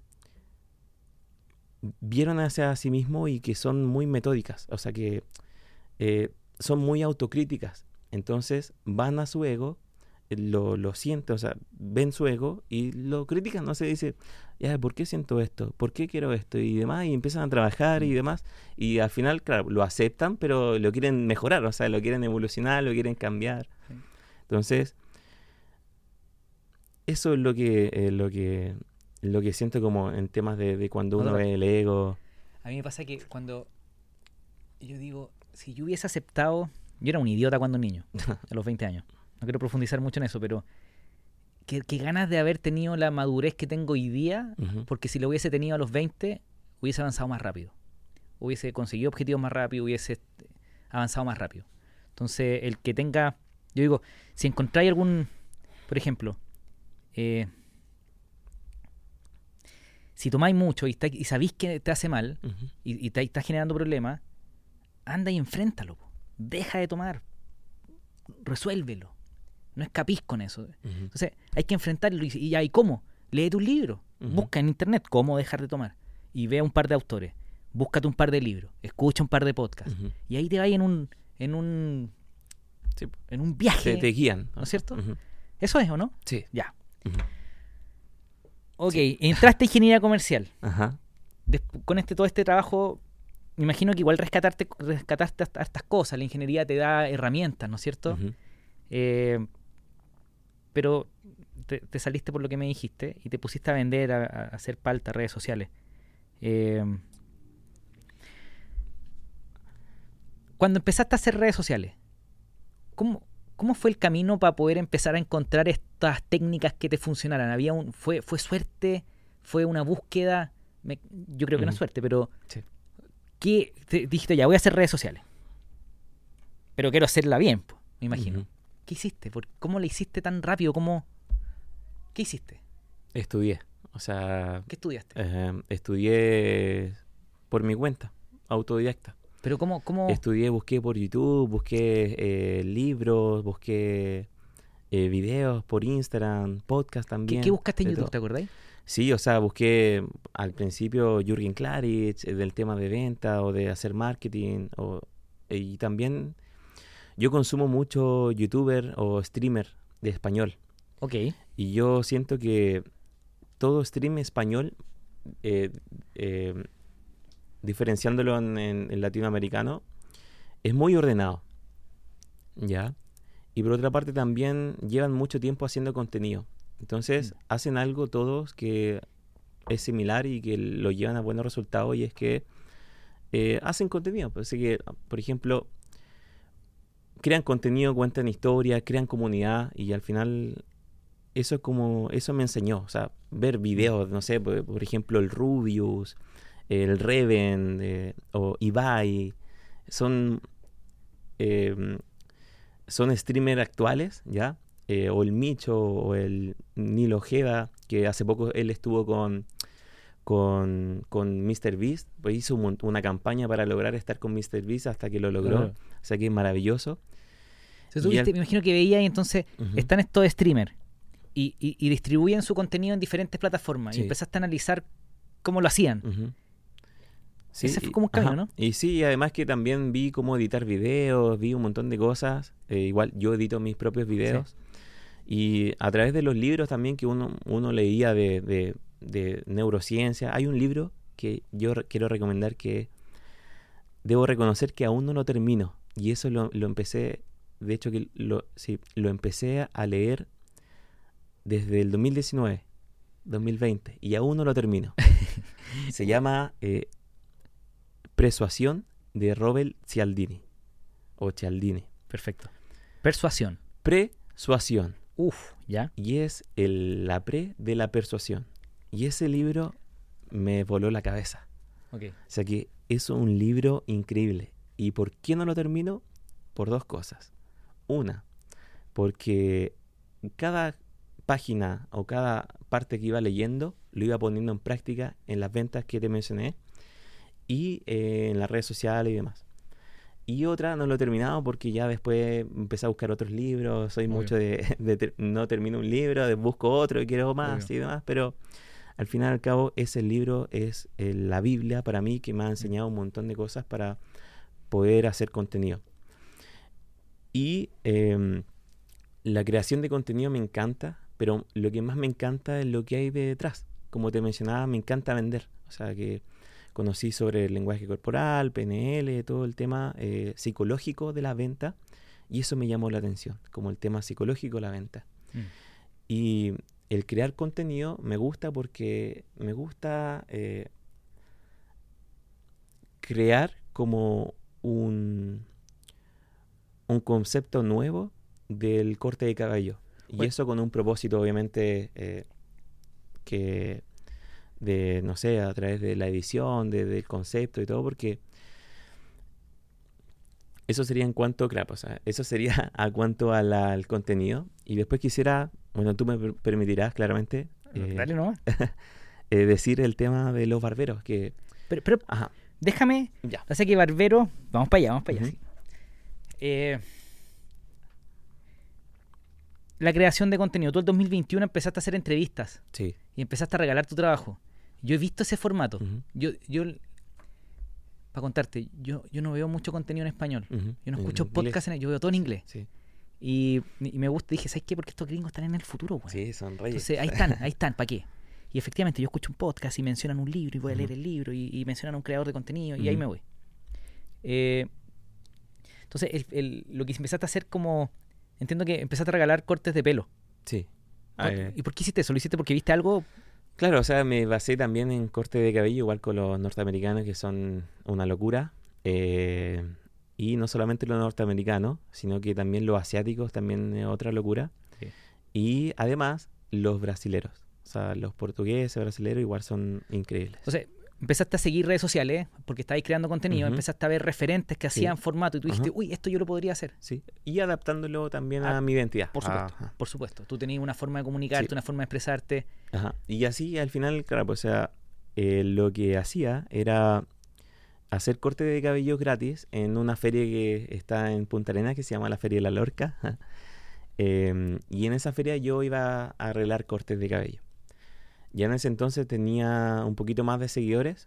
vieron hacia sí mismo y que son muy metódicas, o sea que eh, son muy autocríticas. Entonces van a su ego, eh, lo, lo sienten, o sea, ven su ego y lo critican, no se dice, ya, ¿por qué siento esto? ¿Por qué quiero esto? Y demás, y empiezan a trabajar y demás, y al final, claro, lo aceptan, pero lo quieren mejorar, o sea, lo quieren evolucionar, lo quieren cambiar. Sí. Entonces, eso es lo que, eh, lo que, lo que siento como en temas de, de cuando uno Otra- ve el ego. A mí me pasa que cuando yo digo, si yo hubiese aceptado, yo era un idiota cuando niño, a los veinte años. No quiero profundizar mucho en eso, pero qué, qué ganas de haber tenido la madurez que tengo hoy día, Ujú. porque si lo hubiese tenido a los veinte, hubiese avanzado más rápido. Hubiese conseguido objetivos más rápido, hubiese este, avanzado más rápido. Entonces, el que tenga, yo digo, si encontráis algún, por ejemplo, eh, si tomáis mucho y, está- y sabéis que te hace mal Ujú. y, y te está generando problemas, anda y enfréntalo, po. deja de tomar, resuélvelo, no escapís con eso. Ujú. Entonces hay que enfrentarlo y, y ya, ¿y cómo? Léete un libro, Ujú. busca en internet cómo dejar de tomar y ve a un par de autores, búscate un par de libros, escucha un par de podcasts Ujú. y ahí te vas en un en un Sí, en un viaje, te, te guían. ¿no es cierto? Ujú. Eso es, ¿o no? Sí. Ya. Ujú. Ok, Sí. entraste a ingeniería comercial. Ajá. Des- con este todo este trabajo, me imagino que igual rescatarte, rescataste hasta- hartas cosas. La ingeniería te da herramientas, ¿no es cierto? Ujú. Eh, pero te, te saliste por lo que me dijiste y te pusiste a vender, a, a hacer palta, redes sociales. Eh, cuando empezaste a hacer redes sociales, ¿cómo, cómo fue el camino para poder empezar a encontrar estas técnicas que te funcionaran? ¿Había un, fue, ¿Fue suerte? ¿Fue una búsqueda? Me- yo creo que no es Ujú. suerte, pero Sí. ¿qué te dijiste? Ya, voy a hacer redes sociales. Pero quiero hacerla bien, po, me imagino. Ujú. ¿Qué hiciste? ¿Por- ¿Cómo la hiciste tan rápido? ¿Cómo? ¿Qué hiciste? Estudié. O sea, ¿Qué estudiaste? eh, estudié por mi cuenta, autodidacta. Pero ¿cómo? cómo... Estudié, busqué por YouTube, busqué eh, libros, busqué eh, videos por Instagram, podcast ¿Qué, también. qué buscaste en de YouTube? todo. ¿Te acordáis? Sí, o sea, busqué al principio Jürgen Klarich, eh, del tema de venta o de hacer marketing. O, y también yo consumo mucho youtuber o streamer de español. Ok. Y yo siento que todo stream español, eh, eh, diferenciándolo en, en- en latinoamericano, es muy ordenado, ¿ya? Y por otra parte también llevan mucho tiempo haciendo contenido. Entonces Mm. hacen algo todos que es similar y que lo llevan a buenos resultados, y es que eh, hacen contenido. Pues, así que, por ejemplo, crean contenido, cuentan historias, crean comunidad, y al final eso es como, eso me enseñó, o sea, ver videos, no sé, por, por ejemplo, el Rubius, el Reven, eh, o Ibai, son eh, son streamers actuales, ¿ya? Eh, o el Micho, o el Nilo Ojeda, que hace poco él estuvo con con, con míster Beast, pues hizo un- una campaña para lograr estar con míster Beast hasta que lo logró, Claro. o sea que es maravilloso. O sea, tú Y viste- al- me imagino que veía y entonces Ujú. están estos streamers y, y, y distribuyen su contenido en diferentes plataformas y Sí. empezaste a analizar cómo lo hacían. Ujú. Sí, Ese fue y- como un camino, ajá. ¿no? Y sí, además que también vi cómo editar videos, vi un montón de cosas. Eh, igual yo edito mis propios videos. Y a través de los libros también que uno, uno leía de, de, de neurociencia. Hay un libro que yo re- quiero recomendar que debo reconocer que aún no lo termino. Y eso lo, lo empecé, de hecho que lo, sí, lo empecé a leer desde el dos mil diecinueve, dos mil veinte, y aún no lo termino. Se llama eh, Persuasión, de Robert Cialdini. O Cialdini. Perfecto. Persuasión. Persuasión. Uf, ya. Y es el, la pre de la persuasión. Y ese libro me voló la cabeza. Ok. O sea que es un libro increíble. ¿Y por qué no lo termino? Por dos cosas. Una, porque cada página o cada parte que iba leyendo lo iba poniendo en práctica en las ventas que te mencioné y eh, en las redes sociales y demás. Y otra, no lo he terminado porque ya después empecé a buscar otros libros. Soy Obvio. mucho de, de ter- no termino un libro, de busco otro y quiero más Obvio. y demás, pero al fin y al cabo ese libro es eh, la Biblia para mí, que me ha enseñado un montón de cosas para poder hacer contenido. Y eh, la creación de contenido me encanta, pero lo que más me encanta es lo que hay detrás. Como te mencionaba, me encanta vender. O sea que conocí sobre el lenguaje corporal, P N L, todo el tema eh, psicológico de la venta, y eso me llamó la atención, como el tema psicológico de la venta. Mm. Y el crear contenido me gusta porque me gusta eh, crear como un, un concepto nuevo del corte de cabello. Y Bueno. eso con un propósito, obviamente, eh, que de, no sé, a través de la edición, de, del concepto y todo, porque eso sería en cuanto, claro, o sea, eso sería a cuanto a la- al contenido. Y después quisiera, bueno, tú me per- permitirás claramente eh, Dale nomás. eh, decir el tema de los barberos, que, Pero, pero ajá, déjame, ya. hace que Barbero, vamos para allá, vamos para allá. Ujú. Sí. Eh, la creación de contenido. Tú el dos mil veintiuno empezaste a hacer entrevistas. Sí. Y empezaste a regalar tu trabajo. Yo he visto ese formato. Uh-huh. Yo, yo para contarte, yo, yo no veo mucho contenido en español. Uh-huh. Yo no En escucho inglés. podcast, en, yo veo todo en inglés. Sí. Y, y me gusta, dije, ¿sabes qué? Porque estos gringos están en el futuro, güey. Sí, son reyes. Entonces, ahí están, ahí están, ¿para qué? Y efectivamente, yo escucho un podcast y mencionan un libro y voy a Uh-huh. leer el libro y, y mencionan a un creador de contenido y Uh-huh. ahí me voy. Eh, entonces, el, el, lo que empezaste a hacer como... Entiendo que empezaste a regalar cortes de pelo. Sí. ¿Por- Eh, ¿Y por qué hiciste eso? ¿Lo hiciste porque viste algo? Claro, o sea, me basé también en corte de cabello, igual con los norteamericanos, que son una locura. Eh, y no solamente los norteamericanos, sino que también los asiáticos, también es otra locura. Sí. Y además, los brasileros. O sea, los portugueses, brasileros, igual son increíbles. Entonces, empezaste a seguir redes sociales porque estabais creando contenido, Ujú. empezaste a ver referentes que Sí. hacían formato y tú dijiste, Ajá. uy, esto yo lo podría hacer. Sí. Y adaptándolo también a Ah, mi identidad. Por supuesto, Ajá. por supuesto. Tú tenías una forma de comunicarte, Sí. una forma de expresarte. Ajá. Y así, al final, claro, pues, o sea, eh, lo que hacía era hacer corte de cabello gratis en una feria que está en Punta Arenas, que se llama la Feria de la Lorca. Eh, y en esa feria yo iba a arreglar cortes de cabello. Ya en ese entonces tenía un poquito más de seguidores,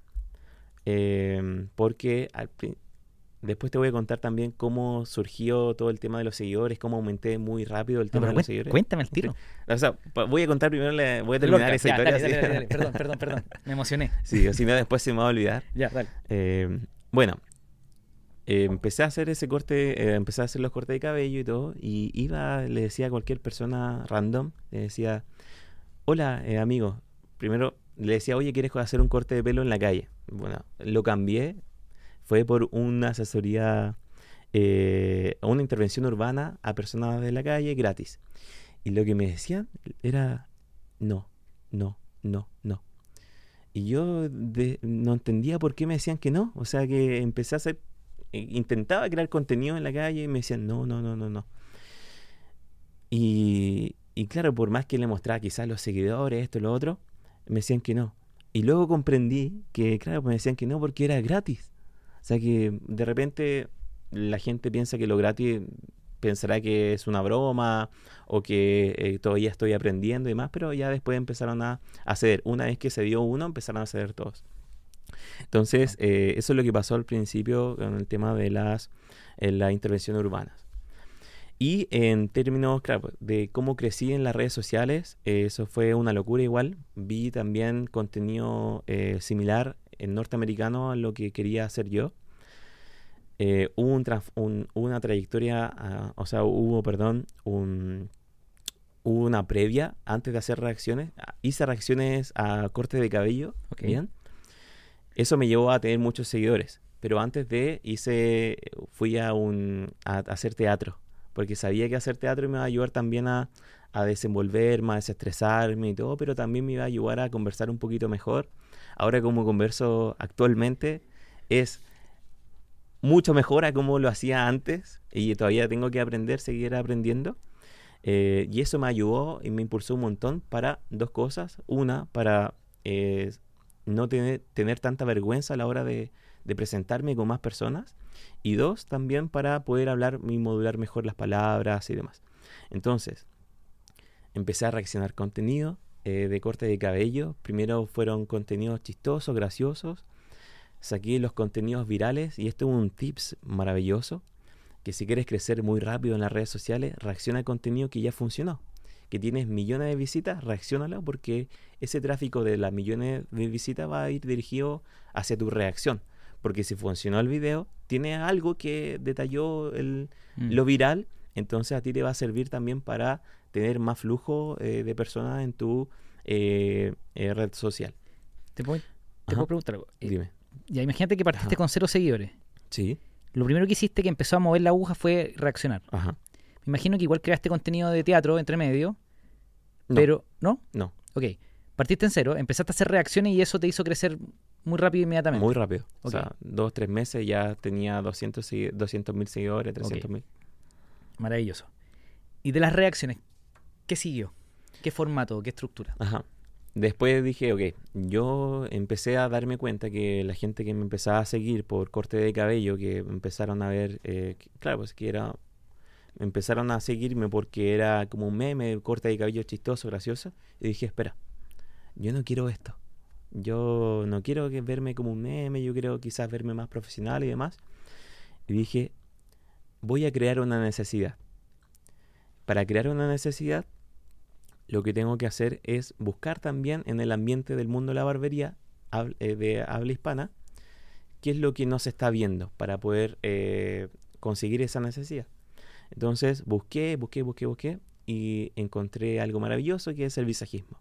eh, porque al pri- después te voy a contar también cómo surgió todo el tema de los seguidores, cómo aumenté muy rápido el No, tema pero de los cuen- seguidores. cuéntame el tiro. O sea, pa- voy a contar primero, la- voy a terminar Lorca, esa ya, historia. dale, así. dale, dale, dale. Perdón, perdón, perdón. Me emocioné. Sí, o si no después se me va a olvidar. Ya, dale. Eh, bueno, eh, empecé a hacer ese corte, eh, empecé a hacer los cortes de cabello y todo, y iba, le decía a cualquier persona random, le decía, hola, eh, amigo. Primero le decía, oye, ¿quieres hacer un corte de pelo en la calle? Bueno, lo cambié, fue por una asesoría, eh, una intervención urbana a personas de la calle gratis. Y lo que me decían era, no, no, no, no. Y yo de- no entendía por qué me decían que no. O sea, que empecé a hacer, eh, intentaba crear contenido en la calle y me decían, no, no, no, no, no. Y, y claro, por más que le mostraba quizás los seguidores, esto y lo otro, me decían que no. Y luego comprendí que, claro, me decían que no porque era gratis. O sea, que de repente la gente piensa que lo gratis pensará que es una broma o que eh, todavía estoy aprendiendo y demás, pero ya después empezaron a, a ceder. Una vez que se dio uno, empezaron a ceder todos. Entonces, eh, eso es lo que pasó al principio con el tema de las, eh, las intervenciones urbanas. Y en términos, claro, de cómo crecí en las redes sociales, eh, eso fue una locura igual. Vi también contenido eh, similar en norteamericano a lo que quería hacer yo. Eh, hubo un trans- un- una trayectoria, uh, o sea, hubo, perdón, un, hubo una previa antes de hacer reacciones. Hice reacciones a corte de cabello, Ok. ¿bien? Eso me llevó a tener muchos seguidores. Pero antes de, hice, fui a, un, a, a hacer teatro. Porque sabía que hacer teatro me iba a ayudar también a, a desenvolverme, a desestresarme y todo, pero también me iba a ayudar a conversar un poquito mejor. Ahora como converso actualmente es mucho mejor a como lo hacía antes y todavía tengo que aprender, seguir aprendiendo. Eh, y eso me ayudó y me impulsó un montón para dos cosas. Una, para eh, no tener, tener tanta vergüenza a la hora de, de presentarme con más personas. Y dos, también para poder hablar y modular mejor las palabras y demás. Entonces, empecé a reaccionar contenido eh, de corte de cabello. Primero fueron contenidos chistosos, graciosos. Saqué los contenidos virales y esto es un tips maravilloso. Que si quieres crecer muy rápido en las redes sociales, reacciona al contenido que ya funcionó. Que tienes millones de visitas, reacciónalo porque ese tráfico de las millones de visitas va a ir dirigido hacia tu reacción. Porque si funcionó el video, tiene algo que detalló el, Mm. lo viral, entonces a ti te va a servir también para tener más flujo eh, de personas en tu eh, eh, red social. ¿Te puedo, te Ajá. puedo preguntar algo? Eh, Dime. Ya, imagínate que partiste Ajá. con cero seguidores. Sí. Lo primero que hiciste que empezó a mover la aguja fue reaccionar. Ajá. Me imagino que igual creaste contenido de teatro entre medio, No. pero... ¿No? No. Ok. Partiste en cero, empezaste a hacer reacciones y eso te hizo crecer muy rápido inmediatamente. Muy rápido. Ok. O sea, dos, tres meses ya tenía doscientos mil seguidores, trescientos mil. Maravilloso. Y de las reacciones, ¿qué siguió? ¿Qué formato? ¿Qué estructura? Ajá. después dije, ok, yo empecé a darme cuenta que la gente que me empezaba a seguir por corte de cabello, que empezaron a ver, eh, que- claro, pues que era, empezaron a seguirme porque era como un meme, corte de cabello chistoso, gracioso, y dije, espera, yo no quiero esto. Yo no quiero que verme como un meme, yo quiero quizás verme más profesional y demás. Y dije, voy a crear una necesidad. Para crear una necesidad, lo que tengo que hacer es buscar también en el ambiente del mundo de la barbería hab- eh, de habla hispana qué es lo que no se está viendo para poder eh, conseguir esa necesidad. Entonces busqué, busqué, busqué, busqué y encontré algo maravilloso que es el visajismo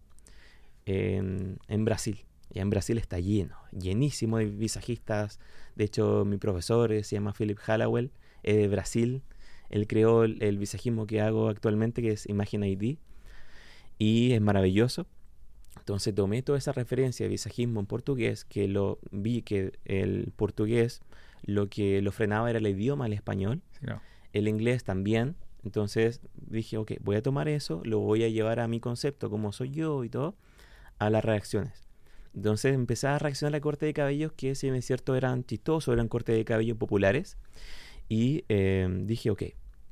en, en Brasil. Y en Brasil está lleno, llenísimo de visajistas. De hecho, mi profesor eh, se llama Philip Hallowell, es de Brasil. Él creó el, el visajismo que hago actualmente, que es Imagen I D, y es maravilloso. Entonces tomé toda esa referencia de visajismo en portugués, que lo vi que el portugués lo que lo frenaba era el idioma, el español, Sí, no. el inglés también. Entonces dije, ok, voy a tomar eso, lo voy a llevar a mi concepto, como soy yo y todo, a las reacciones. Entonces empecé a reaccionar a cortes de cabellos que, si bien es cierto, eran chistosos, eran cortes de cabello populares. Y eh, dije, ok,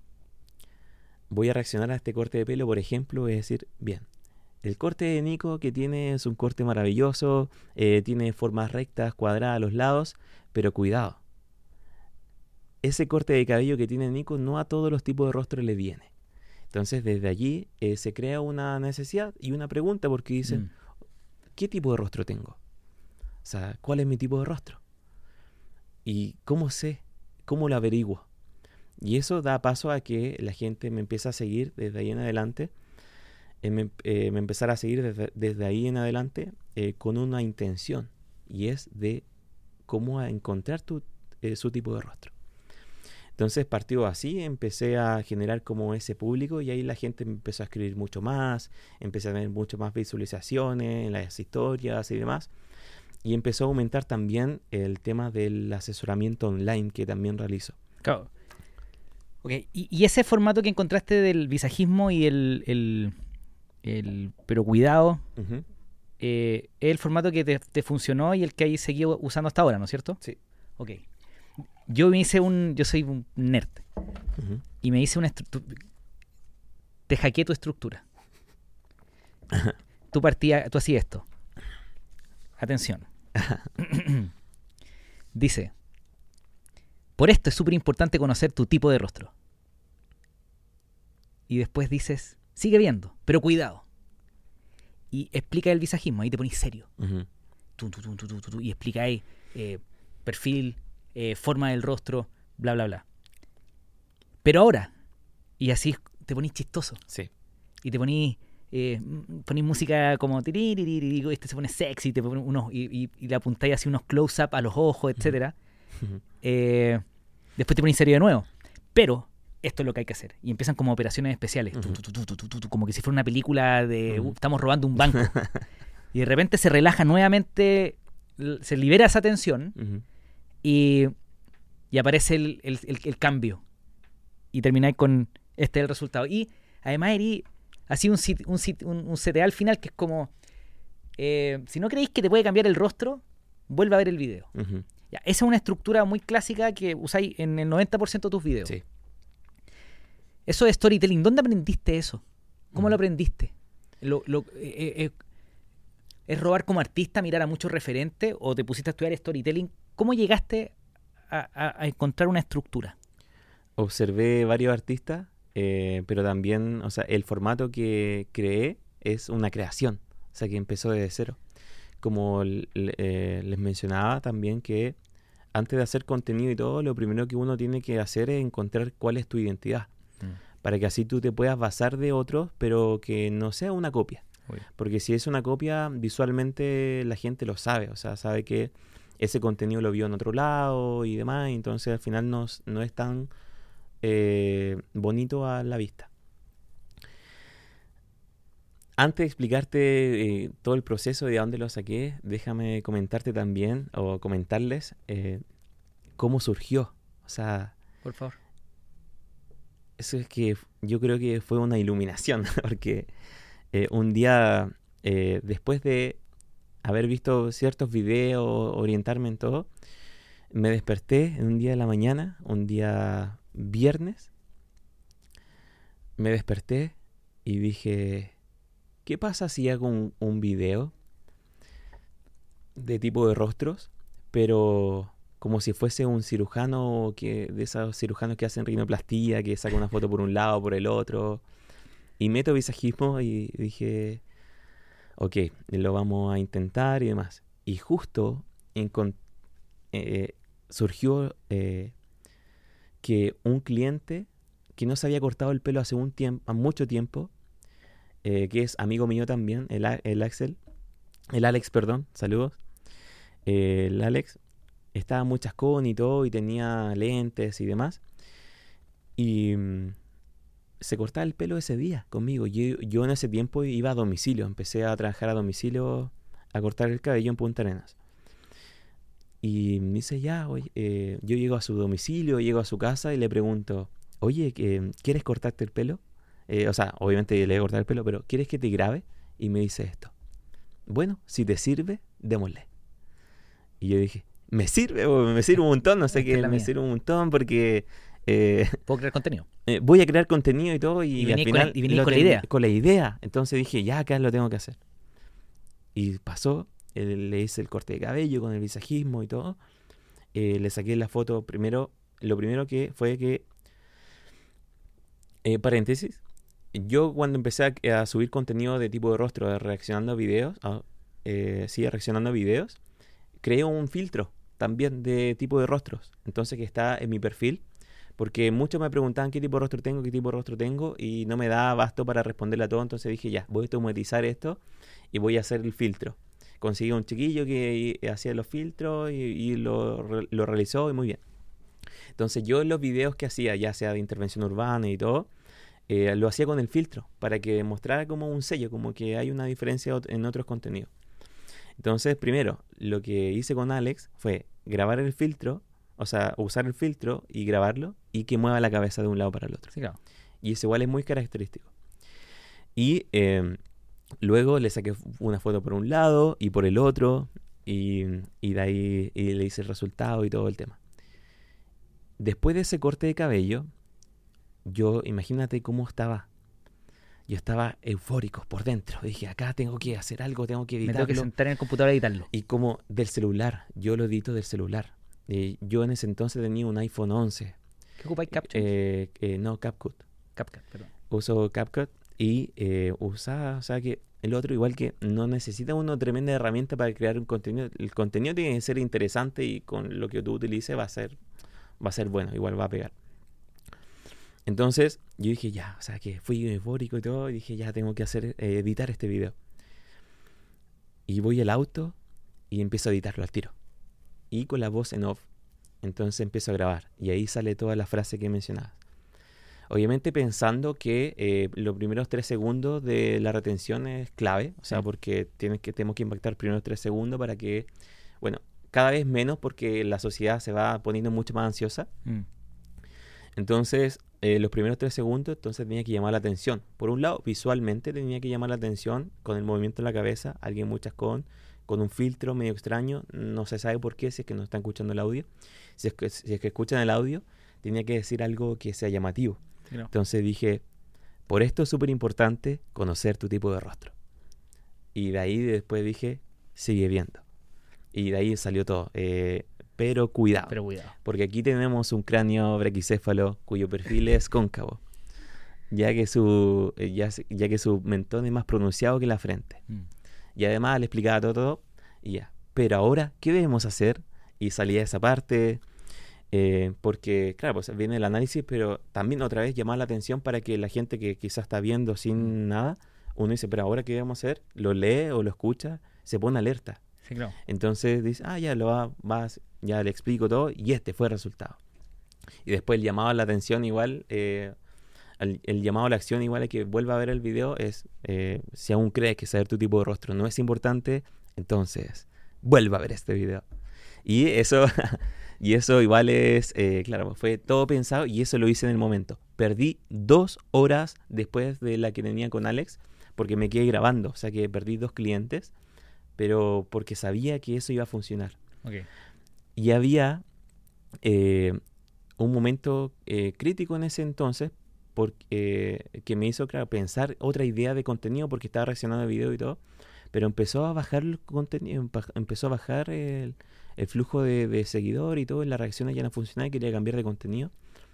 voy a reaccionar a este corte de pelo, por ejemplo, es decir, bien, el corte de Nico que tiene es un corte maravilloso, eh, tiene formas rectas, cuadradas a los lados, pero cuidado, ese corte de cabello que tiene Nico no a todos los tipos de rostro le viene. Entonces desde allí eh, se crea una necesidad y una pregunta, porque dicen, Mm. ¿qué tipo de rostro tengo? O sea, ¿cuál es mi tipo de rostro? ¿Y cómo sé? ¿Cómo lo averiguo? Y eso da paso a que la gente me empieza a seguir desde ahí en adelante, eh, me, eh, me empezara a seguir desde, desde ahí en adelante eh, con una intención, y es de cómo a encontrar tu, eh, su tipo de rostro. Entonces partió así, empecé a generar como ese público, y ahí la gente me empezó a escribir mucho más, empecé a tener mucho más visualizaciones en las historias y demás, y empezó a aumentar también el tema del asesoramiento online que también realizo. Claro. Ok, y, y ese formato que encontraste del visajismo y el, el, el pero cuidado, Uh-huh. eh, es el formato que te, te funcionó y el que hay seguido usando hasta ahora, ¿no es cierto? Sí. Ok. Yo me hice un, yo soy un nerd Uh-huh. y me hice una estructura, te hackeé tu estructura. Tú partías, tú hacías esto. Atención. Dice, por esto es súper importante conocer tu tipo de rostro. Y después dices, sigue viendo, pero cuidado. Y explica el visajismo, ahí te ponís serio. Uh-huh. Tu, tu, tu, tu, tu, tu, y explicáis eh, perfil, eh, forma del rostro, bla, bla, bla. Pero ahora, y así te ponís chistoso. Sí. Y te ponís, eh, ponís música como tiriririrí, este se pone sexy, te pone unos, y, y, y le apuntáis así unos close-up a los ojos, etcétera. Uh-huh. Eh, después te ponís serio de nuevo. Pero esto es lo que hay que hacer. Y empiezan como operaciones especiales. Uh-huh. Tu, tu, tu, tu, tu, tu, tu, como que si fuera una película de Uh-huh. uh, estamos robando un banco. Y de repente se relaja nuevamente, l- se libera esa tensión Uh-huh. y, y aparece el, el, el, el cambio. Y termináis con este es el resultado. Y además Eri así un, sit, un, sit, un, un C T A al final que es como eh, si no creéis que te puede cambiar el rostro, vuelve a ver el video. Uh-huh. Ya, esa es una estructura muy clásica que usáis en el noventa por ciento de tus videos. Sí. Eso de storytelling, ¿dónde aprendiste eso? ¿Cómo Uh-huh. lo aprendiste? Lo, lo, eh, eh, ¿Es robar como artista, mirar a muchos referentes o te pusiste a estudiar storytelling? ¿Cómo llegaste a, a, a encontrar una estructura? Observé varios artistas, eh, pero también, o sea, el formato que creé es una creación, o sea, que empezó desde cero. Como l- l- eh, les mencionaba también que antes de hacer contenido y todo, lo primero que uno tiene que hacer es encontrar cuál es tu identidad, Mm. para que así tú te puedas basar de otros, pero que no sea una copia. Uy. Porque si es una copia, visualmente la gente lo sabe, o sea, sabe que ese contenido lo vio en otro lado y demás, y entonces al final no, s- no es tan eh, bonito a la vista. Antes de explicarte eh, todo el proceso de dónde lo saqué, déjame comentarte también, o comentarles eh, cómo surgió. O sea, Por favor. eso es que f- yo creo que fue una iluminación, porque eh, un día eh, después de haber visto ciertos videos, orientarme en todo, me desperté en un día de la mañana, un día viernes, me desperté y dije, ¿qué pasa si hago un, un video de tipo de rostros, pero como si fuese un cirujano, que de esos cirujanos que hacen rinoplastía, que saca una foto por un lado, por el otro, y meto visajismo y dije, ok, lo vamos a intentar y demás. Y justo encont- eh, surgió eh, que un cliente que no se había cortado el pelo hace un tiempo, mucho tiempo, eh, que es amigo mío también, el, el Axel, el Alex, perdón, saludos. Eh, el Alex estaba muy chascón y todo, y tenía lentes y demás. Y mm, se cortaba el pelo ese día conmigo. Yo, yo en ese tiempo iba a domicilio, empecé a trabajar a domicilio, a cortar el cabello en Punta Arenas. Y me dice, ya, oye, eh, yo llego a su domicilio, llego a su casa y le pregunto, oye, eh, ¿quieres cortarte el pelo? Eh, o sea, obviamente le voy a cortar el pelo, pero ¿quieres que te grabe? Y me dice esto, bueno, si te sirve, démosle. Y yo dije, me sirve, me sirve un montón, no sé qué, me mía. sirve un montón porque... Eh, ¿Puedo crear contenido? Eh, voy a crear contenido y todo, y, y al final... Con, y venís con la idea. Con la idea. Entonces dije, ya, acá lo tengo que hacer. Y pasó, eh, le hice el corte de cabello con el visajismo y todo. Eh, le saqué la foto primero, lo primero que fue que... Eh, paréntesis, yo cuando empecé a, a subir contenido de tipo de rostro, de reaccionando a videos, a, eh, sí, reaccionando a videos, creé un filtro también de tipo de rostros, entonces que está en mi perfil, porque muchos me preguntaban qué tipo de rostro tengo, qué tipo de rostro tengo, y no me da abasto para responderle a todo, entonces dije, ya, voy a automatizar esto y voy a hacer el filtro. Conseguí un chiquillo que hacía los filtros y, y lo, lo realizó y muy bien. Entonces yo en los videos que hacía, ya sea de intervención urbana y todo, eh, lo hacía con el filtro, para que mostrara como un sello, como que hay una diferencia en otros contenidos. Entonces, primero, lo que hice con Alex fue grabar el filtro, o sea, usar el filtro y grabarlo, y que mueva la cabeza de un lado para el otro. Sí, claro. Y eso igual es muy característico. Y eh, luego le saqué una foto por un lado y por el otro, y, y de ahí y le hice el resultado y todo el tema. Después de ese corte de cabello, yo, imagínate cómo estaba. Yo estaba eufórico por dentro. Dije, acá tengo que hacer algo, tengo que editarlo. Me tengo que sentar en el computador a editarlo. Y como del celular, yo lo edito del celular. Eh, yo en ese entonces tenía un iPhone once. ¿Qué ocupáis? ¿Capture? Eh, eh, no, CapCut. CapCut, perdón. Uso CapCut y eh, usaba, o sea que el otro igual que no necesita una tremenda herramienta para crear un contenido. El contenido tiene que ser interesante y con lo que tú utilices va a ser, va a ser bueno, igual va a pegar. Entonces yo dije ya, o sea que fui eufórico y todo, y dije ya tengo que hacer, eh, editar este video. Y voy al auto y empiezo a editarlo al tiro. Y con la voz en off, entonces empiezo a grabar. Y ahí sale toda la frase que mencionabas. Obviamente pensando que eh, los primeros tres segundos de la retención es clave, o sea, sí. porque tienes que, tenemos que impactar primeros tres segundos para que, bueno, cada vez menos porque la sociedad se va poniendo mucho más ansiosa. Mm. Entonces, eh, los primeros tres segundos, entonces tenía que llamar la atención. Por un lado, visualmente tenía que llamar la atención con el movimiento de la cabeza, alguien muy chascón, con un filtro medio extraño, no se sabe por qué, si es que no están escuchando el audio. Si es que, si es que escuchan el audio, tenía que decir algo que sea llamativo. No. Entonces dije, por esto es súper importante conocer tu tipo de rostro. Y de ahí después dije, sigue viendo. Y de ahí salió todo. Eh, pero cuidado, pero cuidado, porque aquí tenemos un cráneo braquicéfalo cuyo perfil es cóncavo, ya que su, ya, ya que su mentón es más pronunciado que la frente. Mm. Y además le explicaba todo, todo, y ya. Pero ahora, ¿qué debemos hacer? Y salía esa parte... Eh, porque, claro, pues viene el análisis, pero también otra vez llamar la atención para que la gente que quizás está viendo sin nada, uno dice, pero ahora ¿qué debemos hacer? Lo lee o lo escucha, se pone alerta. Sí, claro. Entonces dice, ah, ya lo va, va, ya le explico todo y este fue el resultado. Y después el llamado a la atención igual, eh, el, el llamado a la acción igual a que vuelva a ver el video es, eh, si aún crees que saber tu tipo de rostro no es importante, entonces vuelva a ver este video. Y eso... Y eso igual es, eh, claro, fue todo pensado y eso lo hice en el momento. Perdí dos horas después de la que tenía con Alex porque me quedé grabando. O sea que perdí dos clientes, pero porque sabía que eso iba a funcionar. Okay. Y había eh, un momento eh, crítico en ese entonces porque, eh, que me hizo, claro, pensar otra idea de contenido porque estaba reaccionando a video y todo, pero empezó a bajar el contenido, empezó a bajar el, el flujo de, de seguidor y todo, y las reacciones ya no funcionaban y quería cambiar de contenido.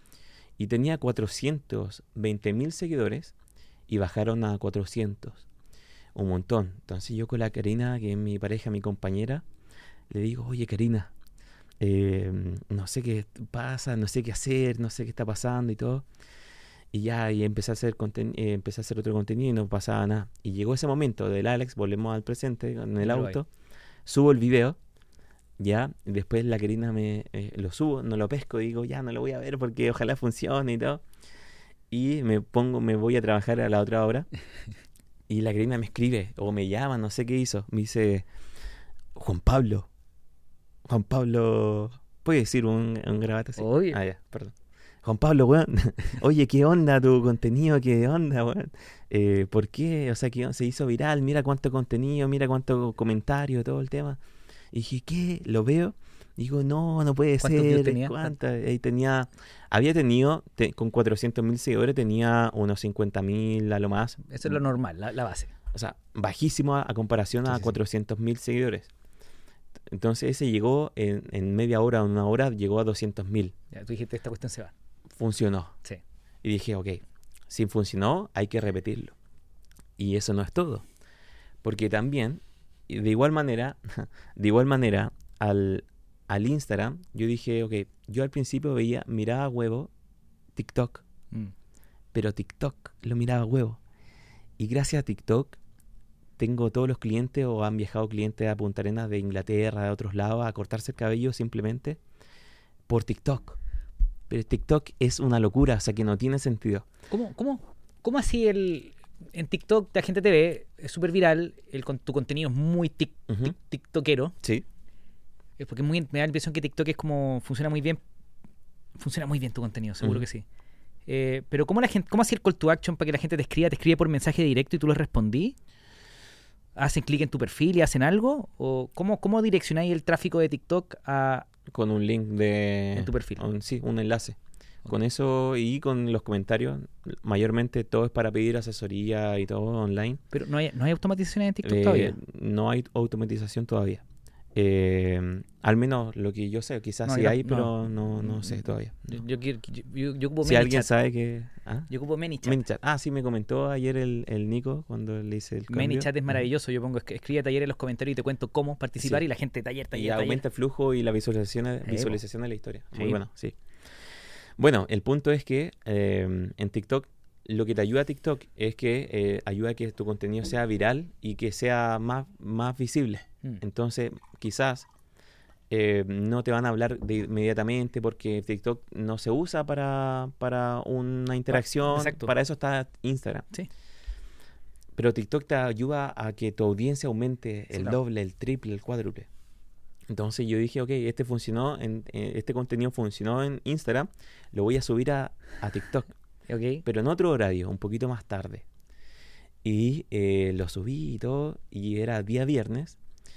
Y tenía cuatrocientos veinte mil seguidores y bajaron a cuatrocientos. Un montón. Entonces yo con la Karina, que es mi pareja, mi compañera, le digo, oye Karina, eh, no sé qué pasa, no sé qué hacer, no sé qué está pasando y todo. Y ya y empecé a hacer conten- eh, empecé a hacer otro contenido y no pasaba nada. Y llegó ese momento del Alex, volvemos al presente en el auto, subo el video, ya, y después la Karina me eh, lo subo, no lo pesco, digo, ya no lo voy a ver porque ojalá funcione y todo. Y me pongo, me voy a trabajar a la otra hora. Y la Karina me escribe, o me llama, no sé qué hizo. Me dice, Juan Pablo, Juan Pablo, ¿puedes decir un, un grabate así? Obvio. Ah, ya, perdón. Juan Pablo, weón, oye, ¿qué onda tu contenido? ¿Qué onda, weón? Eh, ¿Por qué? O sea, que se hizo viral, mira cuánto contenido, mira cuánto comentario, todo el tema. Y dije, ¿qué? Lo veo. Digo, no, no puede ¿Cuántos ser. views tenía? ¿Cuánta? Ahí tenía, había tenido, te, con cuatrocientos mil seguidores, tenía unos cincuenta mil a lo más. Eso es lo normal, la, la base. O sea, bajísimo a, a comparación Sí, a sí, sí. cuatrocientos mil seguidores. Entonces ese llegó en, en media hora, una hora, llegó a doscientos mil. Ya, tú dijiste, esta cuestión se va. Funcionó. Sí. Y dije, ok, si funcionó, hay que repetirlo. Y eso no es todo. Porque también, y de igual manera, de igual manera, al, al Instagram, yo dije, ok, yo al principio veía, miraba a huevo TikTok, Mm. pero TikTok lo miraba a huevo. Y gracias a TikTok tengo todos los clientes o han viajado clientes a Punta Arenas de Inglaterra, de otros lados, a cortarse el cabello simplemente por TikTok. Pero TikTok es una locura, o sea que no tiene sentido. ¿Cómo, cómo, cómo así el... En TikTok la gente te ve, es súper viral, el, con- tu contenido es muy tic, Ujú. tic- tiktokero, Sí. es porque es muy, me da la impresión que TikTok es como, funciona muy bien, funciona muy bien tu contenido, seguro Ujú. que sí. Eh, pero ¿cómo la gente, cómo hacía el call to action para que la gente te escriba? ¿Te escribe por mensaje directo y tú les respondí? ¿Hacen clic en tu perfil y hacen algo? ¿O cómo, cómo direccionáis el tráfico de TikTok a, Con un link de... en tu perfil? un- sí, un enlace. Ok. Con eso y con los comentarios, mayormente todo es para pedir asesoría y todo online. Pero no hay, no hay automatizaciones en TikTok Eh, todavía. no hay automatización todavía. Eh, al menos lo que yo sé, quizás No, sí yo- hay, no. pero no, no sé todavía. Yo, yo, quiero- yo, yo- yo ocupo Si alguien ManyChat. sabe que... ¿Ah? Yo ocupo ManyChat. ManyChat. Ah, sí, me comentó ayer el, el Nico cuando le hice el cambio. ManyChat es maravilloso. Yo pongo, es- escribe taller en los comentarios y te cuento cómo participar Sí. y la gente taller, Y taller, taller. aumenta el flujo y la visualización, po. visualización de la historia. Muy Sí. bueno, sí. Bueno, el punto es que eh, en TikTok, lo que te ayuda a TikTok es que eh, ayuda a que tu contenido sea viral y que sea más, más visible. Mm. Entonces, quizás eh, no te van a hablar de inmediatamente porque TikTok no se usa para, para una interacción. exacto. Para eso está Instagram. Sí. Pero TikTok te ayuda a que tu audiencia aumente Sí, el claro. doble, el triple, el cuádruple. Entonces yo dije, ok, este funcionó, en, eh, este contenido funcionó en Instagram, lo voy a subir a, a TikTok, Ok. pero en otro horario, un poquito más tarde. Y eh, lo subí y todo, y era día viernes.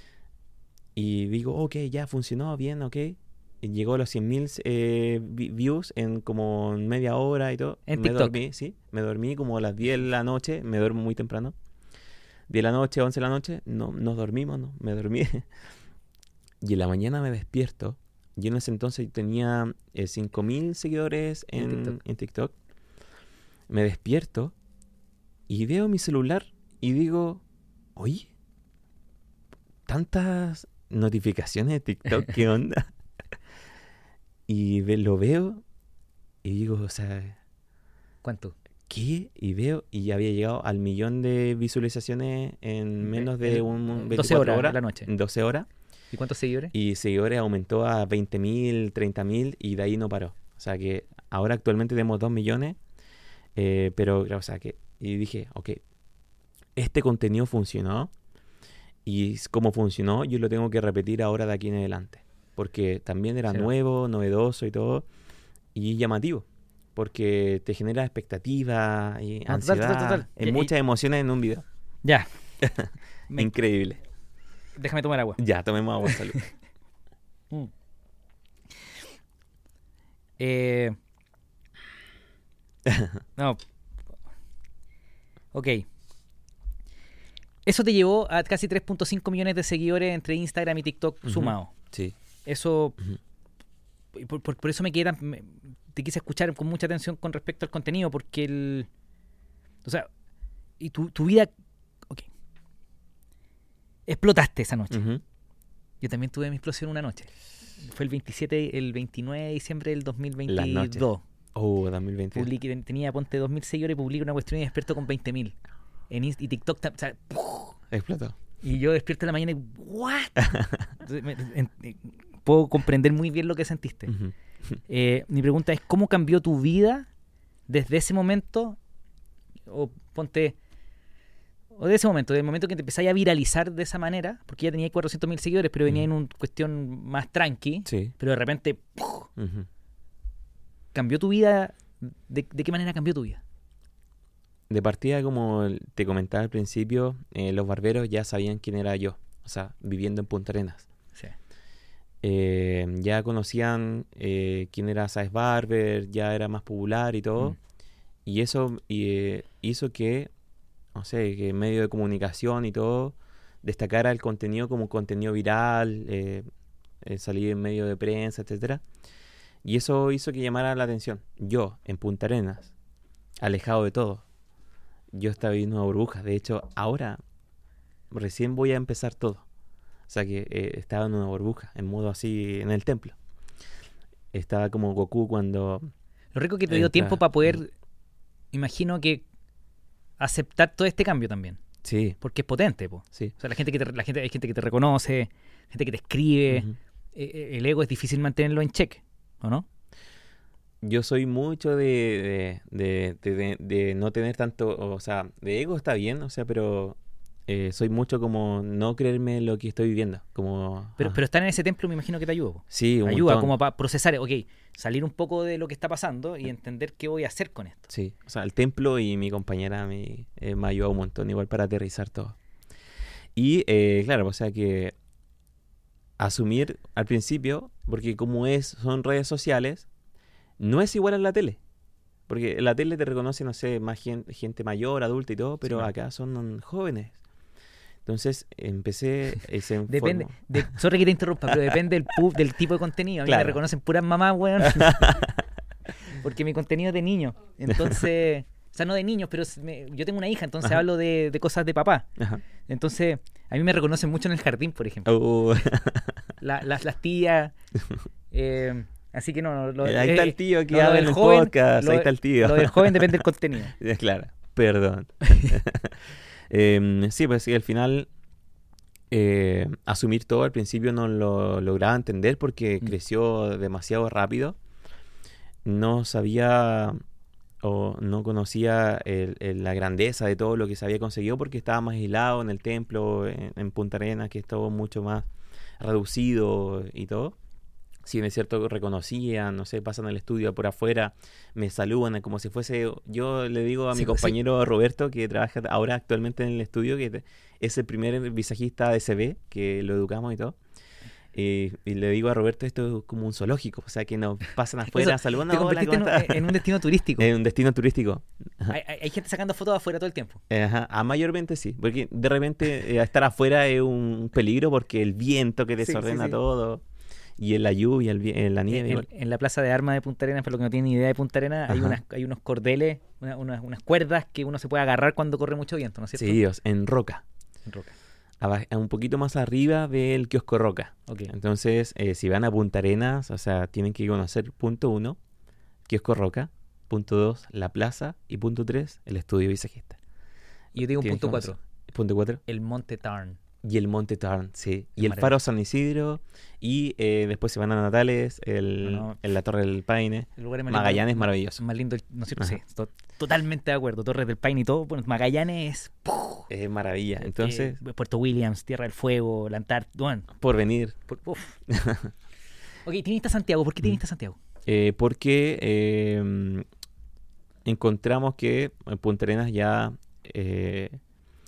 Y digo, ok, ya funcionó bien, ok. Y llegó a los cien mil eh, vi- views en como media hora y todo. En me TikTok. dormí, sí, me dormí como a las diez de la noche, me duermo muy temprano. diez de la noche, once de la noche, no, nos dormimos, no, me dormí. Y en la mañana me despierto. Yo en ese entonces tenía eh, cinco mil seguidores En en, TikTok. en TikTok. Me despierto y veo mi celular y digo, oye, tantas notificaciones de TikTok, ¿qué onda? Y ve- lo veo y digo, o sea, ¿Cuánto? ¿qué? Y veo, y había llegado al millón de visualizaciones en menos de El- un un doce veinticuatro horas horas, a la noche. en doce horas. ¿Y cuántos seguidores? Y seguidores aumentó a veinte mil, treinta mil y de ahí no paró. O sea que ahora actualmente tenemos dos millones, eh, pero, o sea que, y dije, ok, este contenido funcionó y s- como funcionó yo lo tengo que repetir ahora de aquí en adelante. Porque también era Sí. nuevo, novedoso y todo, y llamativo. Porque te genera expectativa y No, total, ansiedad, total, total. en Y- muchas emociones en un video. Ya. Me- Increíble. Déjame tomar agua. Ya, tomemos agua, salud. Mm. Eh, no. Ok. Eso te llevó a casi tres punto cinco millones de seguidores entre Instagram y TikTok Ujú. sumados. Sí. Eso, Ujú. por, por- por eso me quedé tan- me- te quise escuchar con mucha atención con respecto al contenido, porque el, o sea, y tu, tu vida, ok, explotaste esa noche. Ujú. Yo también tuve mi explosión una noche. Fue el veintisiete, el veintinueve de diciembre del dos mil Las noches. veintidós. Oh, dos mil veinte. Publiqué, tenía, ponte, dos mil seguidores y publiqué una cuestión y despierto con veinte mil. En Inst- y TikTok, ta- o sea, ¡puf! Explotó. Y yo despierto en la mañana y ¿what? Entonces, me- en- en- puedo comprender muy bien lo que sentiste. Ujú. Eh, mi pregunta es, ¿cómo cambió tu vida desde ese momento? O ponte, o de ese momento, del momento que te empezáis a viralizar de esa manera, porque ya tenía cuatrocientos mil seguidores, pero venía Mm. en una cuestión más tranqui, Sí. pero de repente, ¡puf! Ujú. ¿Cambió tu vida? ¿De, de qué manera cambió tu vida? De partida, como te comentaba al principio, eh, los barberos ya sabían quién era yo. O sea, viviendo en Punta Arenas. Sí. Eh, ya conocían eh, quién era Sáez Barber, ya era más popular y todo. Mm. Y eso y, eh, hizo que, no sé, que medio de comunicación y todo destacara el contenido como contenido viral, eh, eh, salir en medio de prensa, etcétera. Y eso hizo que llamara la atención. Yo, en Punta Arenas, alejado de todo, yo estaba viviendo una burbuja. De hecho, ahora recién voy a empezar todo. O sea que eh, estaba en una burbuja, en modo así, en el templo. Estaba como Goku cuando... Lo rico que te dio Entra- tiempo para poder, imagino que, aceptar todo este cambio también. Sí, Porque es potente, po. sí. O sea, la gente que te, la gente, hay gente que te reconoce, gente que te escribe. Ujú. Eh, eh, el ego es difícil mantenerlo en cheque, ¿o no? Yo soy mucho de, de, de, de- de no tener tanto, o sea, de ego está bien, o sea, pero eh, soy mucho como no creerme lo que estoy viviendo, como... Pero, ah, pero estar en ese templo me imagino que te ayuda, po. sí, un Ayuda montón. como para procesar, ok, salir un poco de lo que está pasando y entender qué voy a hacer con esto. Sí, o sea, el templo y mi compañera me, eh, me ayudó un montón, igual para aterrizar todo. Y eh, claro, o sea que asumir al principio, porque como es, son redes sociales, no es igual a la tele. Porque en la tele te reconoce, no sé, más gen- gente mayor, adulta y todo, pero claro. acá son jóvenes. Entonces empecé ese Depende, de, sorry que te interrumpa, pero depende del, pu- del tipo de contenido. A mí me Claro. reconocen puras mamás, weón. Porque mi contenido es de niño. Entonces, o sea, no de niños, pero me- yo tengo una hija, entonces Ajá. hablo de, de cosas de papá. Ajá. Entonces, a mí me reconocen mucho en el jardín, por ejemplo. Uh, La- las, las tías. eh, así que no, no, lo- ahí está eh, el tío que no, lo habla del en el joven- podcast, lo ahí de- está el tío. Lo del joven depende del contenido. Eh, Claro, perdón. Em, sí, pues sí, al final eh, asumir todo al principio no lo lograba entender porque Mm. creció demasiado rápido. No sabía o no conocía el- el- la grandeza de todo lo que se había conseguido porque estaba más aislado en el templo, en, en Punta Arenas, que es todo mucho más reducido y todo. Si bien es cierto, reconocían, no sé, pasan al estudio por afuera, me saludan como si fuese... Yo le digo a Sí, mi sí. compañero Roberto, que trabaja ahora actualmente en el estudio, que te- es el primer visajista de C B, que lo educamos y todo. Y, y le digo a Roberto, esto es como un zoológico, o sea, que nos pasan afuera Eso, saludando. Te "Hola, convertiste ¿cómo en, estás?". en un destino turístico. Es un destino turístico. Hay, hay- hay gente sacando fotos afuera todo el tiempo. Ajá, ah, mayormente sí, porque de repente eh, estar afuera es un peligro porque el viento que Sí, sí, desordena sí. todo, y en la lluvia, el vi- en la nieve. En, igual. en la plaza de armas de Punta Arenas, para los que no tienen ni idea de Punta Arenas, hay, Ajá. unas, hay unos cordeles, una- unas, unas cuerdas que uno se puede agarrar cuando corre mucho viento, ¿no es cierto? Sí, o sea, en Roca. En roca. aba- un poquito más arriba del kiosco Roca. Ok. Entonces, eh, si van a Punta Arenas, o sea, tienen que conocer punto uno, kiosco Roca, punto dos, la plaza, y punto tres, el estudio visajista. Y yo digo un Tienen punto que cuatro, conocer. Punto cuatro, el Monte Tarn. y el Monte Tarn, sí. Y Qué el maravilla. Faro San Isidro, y eh, después se van a Natales, el, No, no. en la Torre del Paine. El lugar es más Magallanes, lindo, maravilloso. Más lindo, el- ¿no es cierto? Ajá. Sí, to- totalmente de acuerdo. Torres del Paine y todo. Bueno, Magallanes es ¡puf! Es maravilla. Entonces, Eh, Puerto Williams, Tierra del Fuego, la Antártida. Bueno, por venir. por- uf. Ok, te viniste a Santiago. ¿Por qué te viniste a Santiago? Eh, porque eh, encontramos que en Punta Arenas ya eh,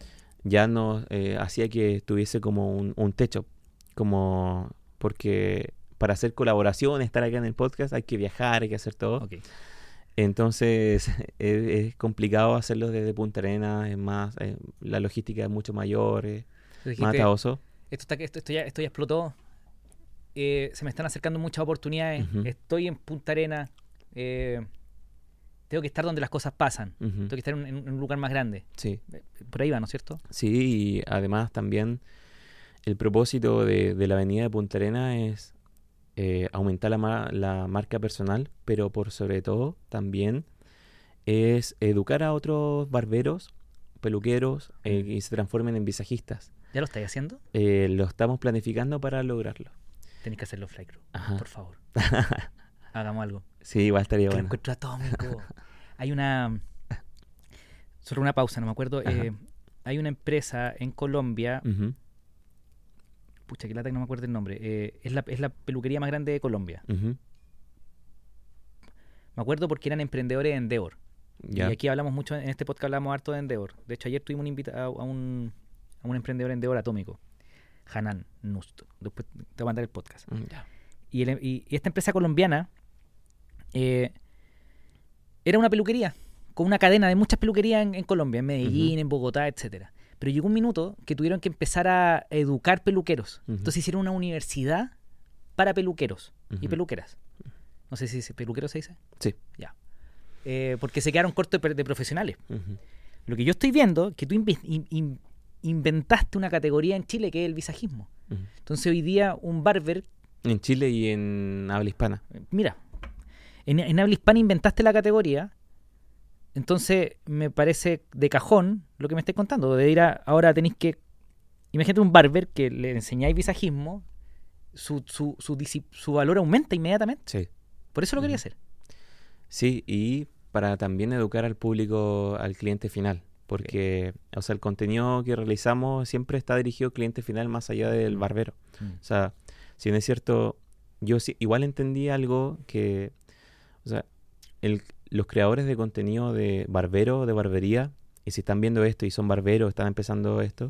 ya nos eh, hacía que tuviese como un, un techo, como porque para hacer colaboración, estar acá en el podcast, hay que viajar, hay que hacer todo. Okay. Entonces es, es complicado hacerlo desde Punta Arenas, es más, eh, la logística es mucho mayor, es Dijiste, más ataoso. Esto, está, esto, esto, ya, esto ya explotó, eh, se me están acercando muchas oportunidades, Uh-huh. estoy en Punta Arenas, eh, tengo que estar donde las cosas pasan, Uh-huh. tengo que estar en, en un lugar más grande. Sí. Por ahí va, ¿no es cierto? Sí, y además también el propósito de, de la avenida de Punta Arenas es eh, aumentar la, ma- la marca personal, pero por sobre todo también es educar a otros barberos, peluqueros, eh, Mm. y se transformen en visajistas. ¿Ya lo estáis haciendo? Eh, lo estamos planificando para lograrlo. Tenéis que hacerlo, Flycrew, Ajá. por favor. Hagamos algo. Sí, igual estaría Que lo bueno. encuentro atómico. Hay una... Solo una pausa, no me acuerdo. Eh, hay una empresa en Colombia... Ujú, Pucha, que lata que no me acuerdo el nombre. Eh, es, la, es la peluquería más grande de Colombia. ujú. Me acuerdo porque eran emprendedores de Endeavor. Ya. Y aquí hablamos mucho, en este podcast hablamos harto de Endeavor. De hecho, ayer tuvimos un invitado a un, a un emprendedor de Endeavor atómico, Hanan Nust. Después te voy a mandar el podcast. Mm, ya. Y, el- y- y esta empresa colombiana eh, era una peluquería, con una cadena de muchas peluquerías en, en Colombia, en Medellín, Ujú. en Bogotá, etcétera. Pero llegó un minuto que tuvieron que empezar a educar peluqueros. Ujú. Entonces hicieron una universidad para peluqueros y Ujú. peluqueras. No sé si se- peluquero se dice. Sí. Ya. Eh, porque se quedaron cortos de, per- de profesionales. Ujú. Lo que yo estoy viendo es que tú inve- in- in- inventaste una categoría en Chile que es el visajismo. Ujú. Entonces hoy día un barber, En Chile y en habla hispana. eh, mira, en, en habla hispana inventaste la categoría, entonces me parece de cajón lo que me estáis contando. De ir a, ahora tenéis que, imagínate un barber que le enseñáis visajismo, su, su, su, disci- su valor aumenta inmediatamente. Sí. Por eso lo quería Ujú. hacer. Sí, y para también educar al público, al cliente final. Porque, o sea, el contenido que realizamos siempre está dirigido al cliente final más allá del Mm. barbero. O sea, si no es cierto, yo sí, igual entendí algo que, o sea, el, los creadores de contenido de barbero, de barbería, y si están viendo esto y son barberos, están empezando esto,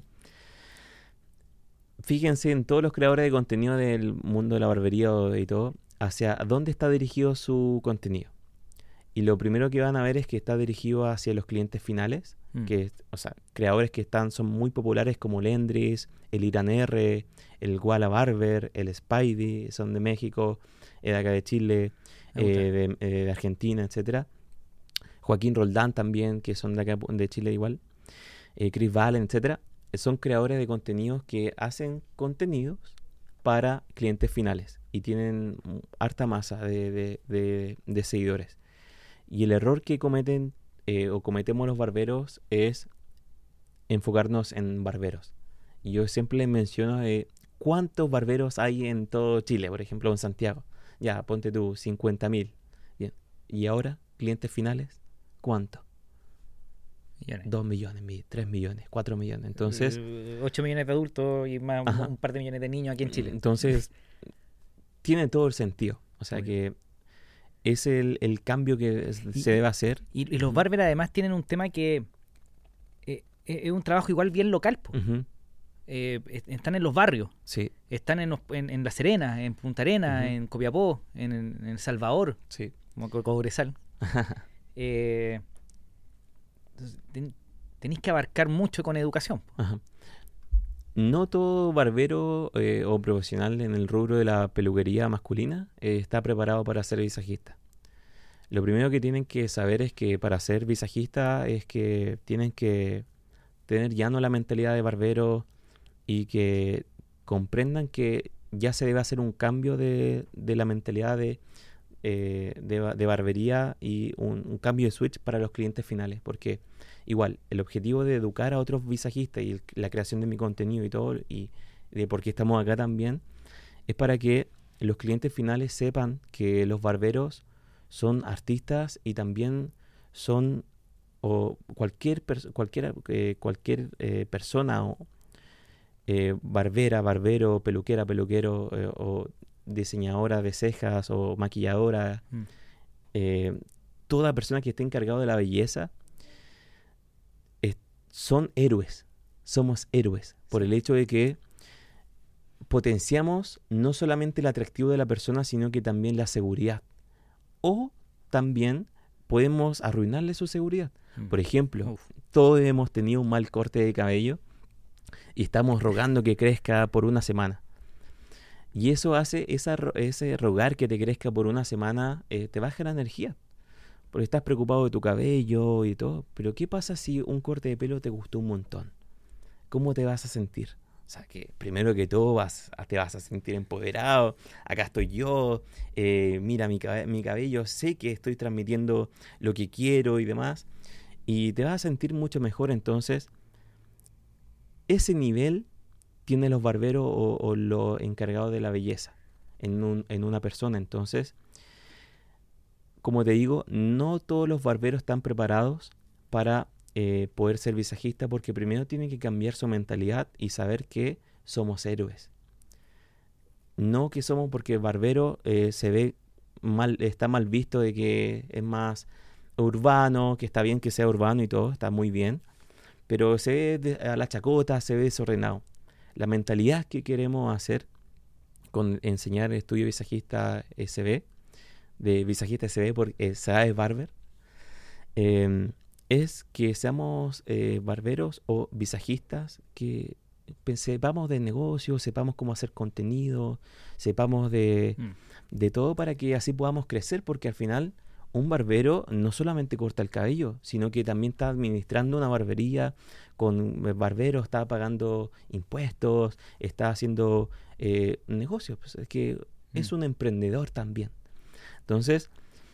fíjense en todos los creadores de contenido del mundo de la barbería o- y todo, hacia dónde está dirigido su contenido. Y lo primero que van a ver es que está dirigido hacia los clientes finales, Mm. que, o sea, creadores que están son muy populares como Lendris, el Irán R, el Walla Barber, el Spidey, son de México, eh, de acá de Chile, Me gusta. eh, de, eh, de Argentina, etcétera. Joaquín Roldán también, que son de acá de Chile igual, eh, Chris Valen, etcétera. Eh, Son creadores de contenidos que hacen contenidos para clientes finales y tienen mm, harta masa de, de- de- de seguidores. Y el error que cometen eh, o cometemos los barberos es enfocarnos en barberos. Y yo siempre les menciono de cuántos barberos hay en todo Chile, por ejemplo en Santiago. Ya, ponte tú, cincuenta mil. Bien. Y ahora, clientes finales, ¿cuánto? Millones. Dos millones, mi- tres millones, cuatro millones. Entonces, Eh, ocho millones de adultos y más Ajá. un par de millones de niños aquí en Chile. entonces tiene todo el sentido. O sea Muy que es el, el cambio que es- Y- se debe hacer. Y, y los Ujú. barbers además tienen un tema que eh, eh, es un trabajo igual bien local. Po. Ujú. Eh, est- están en los barrios, Sí, están en, los- en, en La Serena, en Punta Arenas, Ujú. en Copiapó, en, en El Salvador, sí. como Co- Cobresal. Eh, entonces, ten- tenéis que abarcar mucho con educación. Po. Ajá. No todo barbero eh, o profesional en el rubro de la peluquería masculina eh, está preparado para ser visajista. Lo primero que tienen que saber es que para ser visajista es que tienen que tener ya no la mentalidad de barbero y que comprendan que ya se debe hacer un cambio de, de la mentalidad de, eh, de, ba- de barbería y un, un cambio de switch para los clientes finales, porque igual el objetivo de educar a otros visajistas y el- la creación de mi contenido y todo y de por qué estamos acá también es para que los clientes finales sepan que los barberos son artistas y también son o cualquier pers- cualquiera, eh, cualquier eh, persona o eh, barbera, barbero, peluquera, peluquero eh, o diseñadora de cejas o maquilladora, Mm. eh, toda persona que esté encargado de la belleza es- son héroes somos héroes por el hecho de que potenciamos no solamente el atractivo de la persona, sino que también la seguridad. O también podemos arruinarle su seguridad. Mm. Por ejemplo, Uf. todos hemos tenido un mal corte de cabello y estamos rogando que crezca por una semana. Y eso hace, esa, ese rogar que te crezca por una semana, eh, te baja la energía. Porque estás preocupado de tu cabello y todo. Pero ¿qué pasa si un corte de pelo te gustó un montón? ¿Cómo te vas a sentir? O sea, que primero que todo vas, te vas a sentir empoderado. Acá estoy yo. Eh, mira mi, cabe- mi cabello. Sé que estoy transmitiendo lo que quiero y demás. Y te vas a sentir mucho mejor. Entonces, ese nivel tienen los barberos o, o los encargados de la belleza en, un, en una persona. Entonces, como te digo, no todos los barberos están preparados para eh, poder ser visajistas, porque primero tienen que cambiar su mentalidad y saber que somos héroes. No que somos, porque el barbero eh, se ve mal, está mal visto de que es más urbano, que está bien que sea urbano y todo, está muy bien, pero se ve de, a la chacota, se ve desordenado. La mentalidad que queremos hacer con enseñar el estudio visajista S B, de visajista S B, porque eh, Saez Barber, eh, es que seamos eh, barberos o visajistas que sepamos de negocio, sepamos cómo hacer contenido, sepamos de, Mm. de todo, para que así podamos crecer, porque al final un barbero no solamente corta el cabello, sino que también está administrando una barbería con barberos, está pagando impuestos, está haciendo eh, negocios. Pues es que mm. es un emprendedor también. Entonces,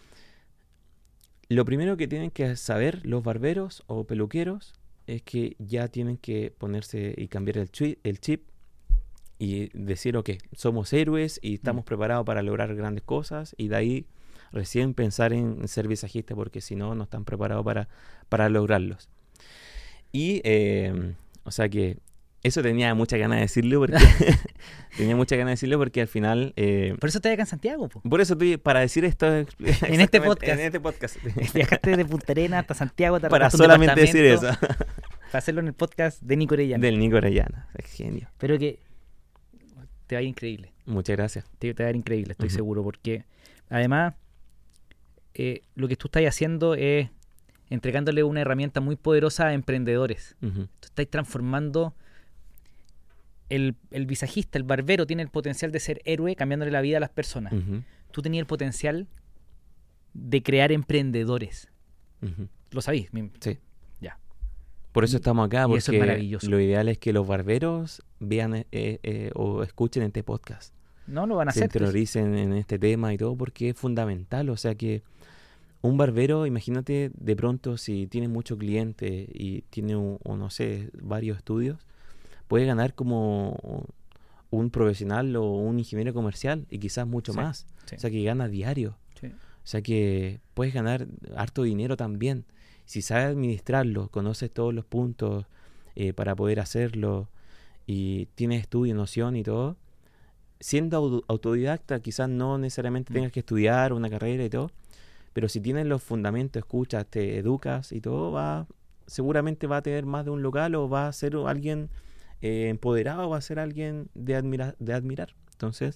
lo primero que tienen que saber los barberos o peluqueros es que ya tienen que ponerse y cambiar el chip, el chip y decir, ok, somos héroes y estamos mm. preparados para lograr grandes cosas, y de ahí recién pensar en ser visajista, porque si no, no están preparados para, para lograrlos. Y, eh, o sea que eso tenía muchas ganas de decirlo, porque tenía muchas ganas de decirlo porque al final... Eh, por eso estoy acá en Santiago, po. Por eso estoy, para decir esto en este podcast. En este podcast. Viajaste de Punta Arenas hasta Santiago. Te para solamente decir eso. Para hacerlo en el podcast de Nico Orellana. Del Nico Orellana, es genio. Pero que te va a ir increíble. Muchas gracias. Te, te va a ir increíble, estoy uh-huh. seguro, porque además eh, lo que tú estás haciendo es entregándole una herramienta muy poderosa a emprendedores. Uh-huh. Tú estás transformando... El, el visajista, el barbero, tiene el potencial de ser héroe cambiándole la vida a las personas. Uh-huh. Tú tenías el potencial de crear emprendedores. Uh-huh. ¿Lo sabís? Sí. Ya. Por eso estamos acá, porque eso es maravilloso. Lo ideal es que los barberos vean eh, eh, o escuchen este podcast. No lo van a se hacer. Se interioricen pues. en este tema y todo, porque es fundamental. O sea que un barbero, imagínate de pronto si tiene muchos clientes y tiene, un, o no sé, varios estudios, puede ganar como un profesional o un ingeniero comercial y quizás mucho sí, más. Sí. O sea que gana diario. Sí. O sea que puedes ganar harto dinero también. Si sabes administrarlo, conoces todos los puntos eh, para poder hacerlo y tienes estudio, noción y todo. Siendo autodidacta, quizás no necesariamente mm. tengas que estudiar una carrera y todo, pero si tienes los fundamentos, escuchas, te educas y todo, va, seguramente va a tener más de un local o va a ser alguien... Eh, empoderado, va a ser alguien de, admira, de admirar. Entonces,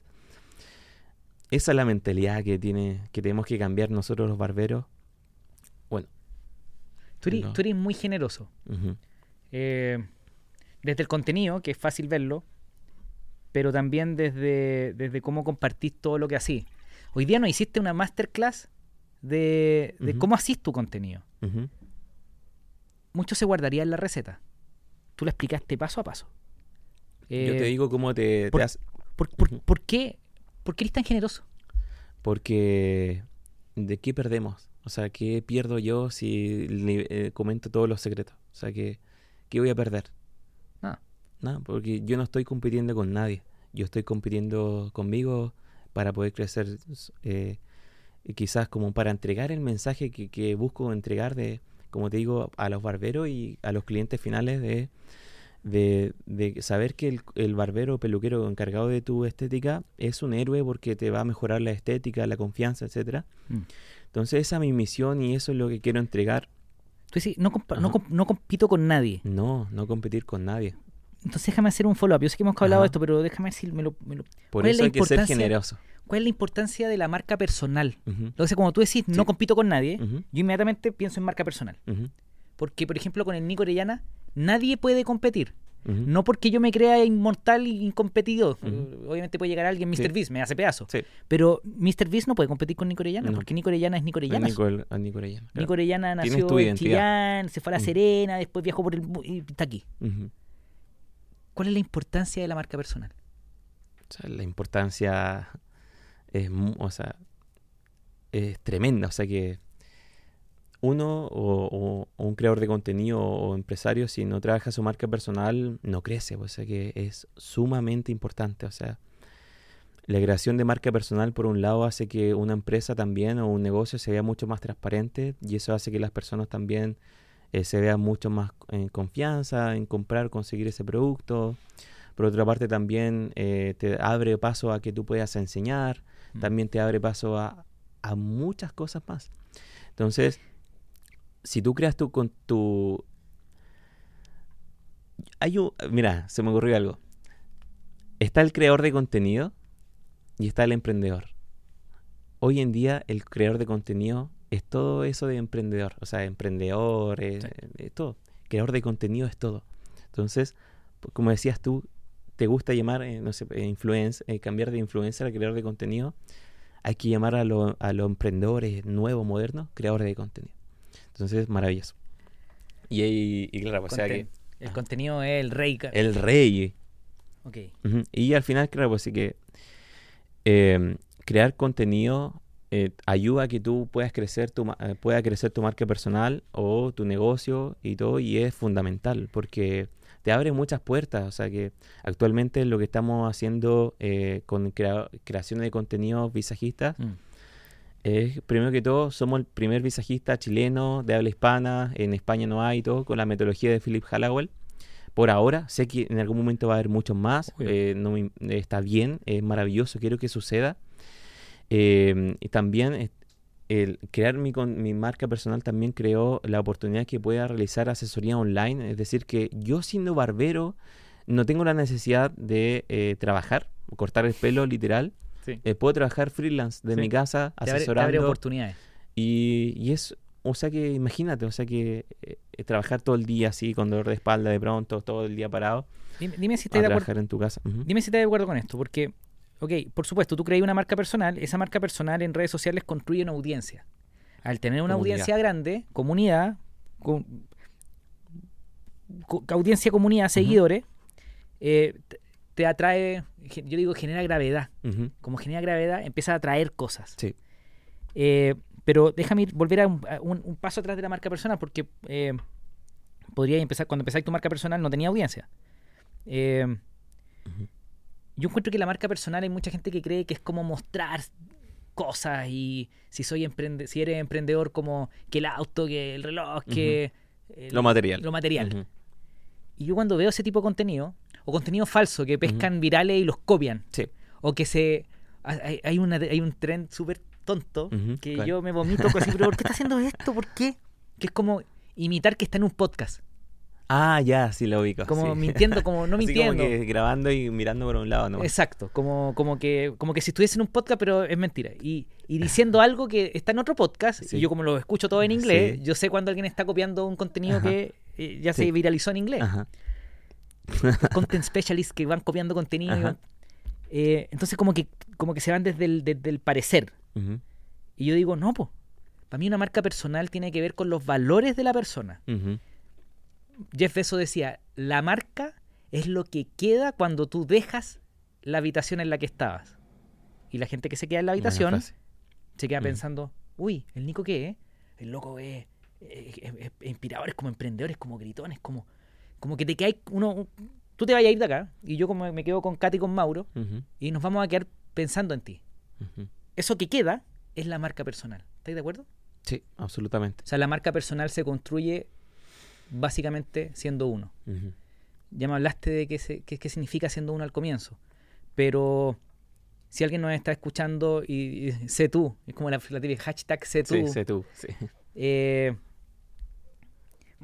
esa es la mentalidad que tiene, que tenemos que cambiar nosotros los barberos. Bueno. Tú eres, no. tú eres muy generoso. Uh-huh. Eh, desde el contenido, que es fácil verlo, pero también desde, desde cómo compartís todo lo que hacís. Hoy día nos hiciste una masterclass de, de uh-huh. cómo hacís tu contenido. Uh-huh. Mucho se guardaría en la receta. Tú la explicaste paso a paso. Eh, Yo te digo cómo te... Por, te has... por, por, ¿por, qué, ¿Por qué eres tan generoso? Porque... ¿de qué perdemos? O sea, ¿qué pierdo yo si le, eh, comento todos los secretos? O sea, ¿qué, qué voy a perder? Nada. Nada, porque yo no estoy compitiendo con nadie. Yo estoy compitiendo conmigo para poder crecer, eh, quizás como para entregar el mensaje que, que busco entregar de... como te digo, a los barberos y a los clientes finales de, de, de saber que el, el barbero o peluquero encargado de tu estética es un héroe porque te va a mejorar la estética, la confianza, etcétera. Mm. Entonces esa es mi misión y eso es lo que quiero entregar. Tú decís, no, compa- no, comp- no compito con nadie. No, no competir con nadie. Entonces déjame hacer un follow-up. Yo sé que hemos hablado Ajá. de esto, pero déjame decir, me lo, me lo- Por ¿cuál es eso la hay que ser importancia- generoso. ¿Cuál es la importancia de la marca personal? Ujú, Entonces, como tú decís, no Sí. compito con nadie, ujú, yo inmediatamente pienso en marca personal. ujú, Porque, por ejemplo, con el Nico Orellana, nadie puede competir. ujú. No porque yo me crea inmortal e incompetidor. Ujú. Obviamente puede llegar alguien, míster Sí. Beast, me hace pedazo. Sí, Pero míster Beast no puede competir con Nico Orellana, No. porque Nico Orellana es Nico a Orellana. Nico, a Nico Orellana, claro. Nico Orellana Tienes nació tu en identidad. Chillán, se fue a La Mm. Serena, después viajó por el... mu- y está aquí. Ujú. ¿Cuál es la importancia de la marca personal? O sea, la importancia es, mu- o sea, es tremenda. O sea que uno o, o- o un creador de contenido o empresario, si no trabaja su marca personal, no crece. O sea que es sumamente importante. O sea, la creación de marca personal, por un lado, hace que una empresa también o un negocio se vea mucho más transparente, y eso hace que las personas también eh, se vean mucho más en confianza en comprar, conseguir ese producto. Por otra parte, también eh, te abre paso a que tú puedas enseñar, Mm. también te abre paso a, a muchas cosas más. Entonces, si tú creas tu, con tu... Hay un... Mira, se me ocurrió algo. Está el creador de contenido y está el emprendedor. Hoy en día el creador de contenido es todo eso de emprendedor. O sea, emprendedor, es, Sí. es todo. Creador de contenido es todo. Entonces, pues, como decías tú, te gusta llamar, eh, no sé, eh, influencer, eh, cambiar de influencer a creador de contenido. Hay que llamar a los a los emprendedores nuevos, modernos, creadores de contenido. Entonces, maravilloso. Y, y, y claro, o sea que Conten- El Ajá. contenido es el rey. ca- el rey. Ok. Ujú. Y al final, claro, pues sí que eh, crear contenido eh, ayuda a que tú puedas crecer tu ma- eh, pueda crecer tu marca personal o tu negocio y todo, y es fundamental porque te abre muchas puertas. O sea que actualmente lo que estamos haciendo eh, con crea- creación de contenidos visajistas Mm. es, primero que todo, somos el primer visajista chileno de habla hispana. En España no hay, todo con la metodología de Philip Hallowell. Por ahora, sé que en algún momento va a haber muchos más. Obvio. eh, no me- está bien, es maravilloso, quiero que suceda. Eh, y también eh, el crear mi, con, mi marca personal también creó la oportunidad que pueda realizar asesoría online. Es decir, que yo siendo barbero no tengo la necesidad de eh, trabajar, cortar el pelo literal. Sí. Eh, puedo trabajar freelance de Sí. mi casa, Te abre, te abre asesorando. oportunidades. Y, y es, o sea que imagínate, o sea que eh, eh, trabajar todo el día así, con dolor de espalda de pronto, todo el día parado, Dime, dime si a estás de acuerdo. trabajar en tu casa. Ujú. Dime si estás de acuerdo con esto, porque, ok, por supuesto, tú creas una marca personal, esa marca personal en redes sociales construye una audiencia. Al tener una Comunidad. audiencia grande, comunidad, con, co- audiencia, comunidad, seguidores, eh, te, te atrae, ge- yo digo, genera gravedad. Ujú. Como genera gravedad, empieza a atraer cosas. Sí. Eh, pero déjame ir- volver a un, a un- un paso atrás de la marca personal, porque eh, podría empezar, cuando empezáis tu marca personal no tenía audiencia. Eh, Ujú. yo encuentro que la marca personal hay mucha gente que cree que es como mostrar cosas, y si soy emprende si eres emprendedor, como que el auto, que el reloj, que el- Lo material. lo material. Ujú. Y yo cuando veo ese tipo de contenido, o contenido falso que pescan virales y los copian, Sí. o que se hay, hay, una, hay un trend súper tonto Ujú, que claro. yo me vomito así, pero ¿por qué está haciendo esto? ¿Por qué? Que es como imitar que está en un podcast, Ah, ya, sí lo ubico. como sí. mintiendo, como no Así mintiendo. como que grabando y mirando por un lado nomás. Exacto, como, como que como que si estuviese en un podcast, pero es mentira. Y, y diciendo algo que está en otro podcast, Sí. y yo como lo escucho todo en inglés, Sí. yo sé cuando alguien está copiando un contenido Ajá. que eh, ya se Sí. viralizó en inglés. Ajá. Content specialists que van copiando contenido. y Ajá. van- eh, entonces como que, como que se van desde el, desde el parecer. Ujú. Y yo digo, no, pues, para mí una marca personal tiene que ver con los valores de la persona. Ujú. Jeff Bezos decía, la marca es lo que queda cuando tú dejas la habitación en la que estabas. Y la gente que se queda en la Buena habitación frase. se queda Mm. pensando, uy, ¿el Nico qué es? El loco es, es, es- es inspirador, es como emprendedor, es como gritón, es como, como que te quedas uno... Tú te vayas a ir de acá, y yo como me quedo con Katy y con Mauro, Ujú. y nos vamos a quedar pensando en ti. Ujú. Eso que queda es la marca personal. ¿Estáis de acuerdo? Sí, absolutamente. O sea, la marca personal se construye básicamente siendo uno. Ujú. Ya me hablaste de qué, se- qué- qué significa siendo uno al comienzo, pero si alguien nos está escuchando y, y sé tú, es como la, la típica hashtag sé tú, Sí, sé tú. Sí. eh,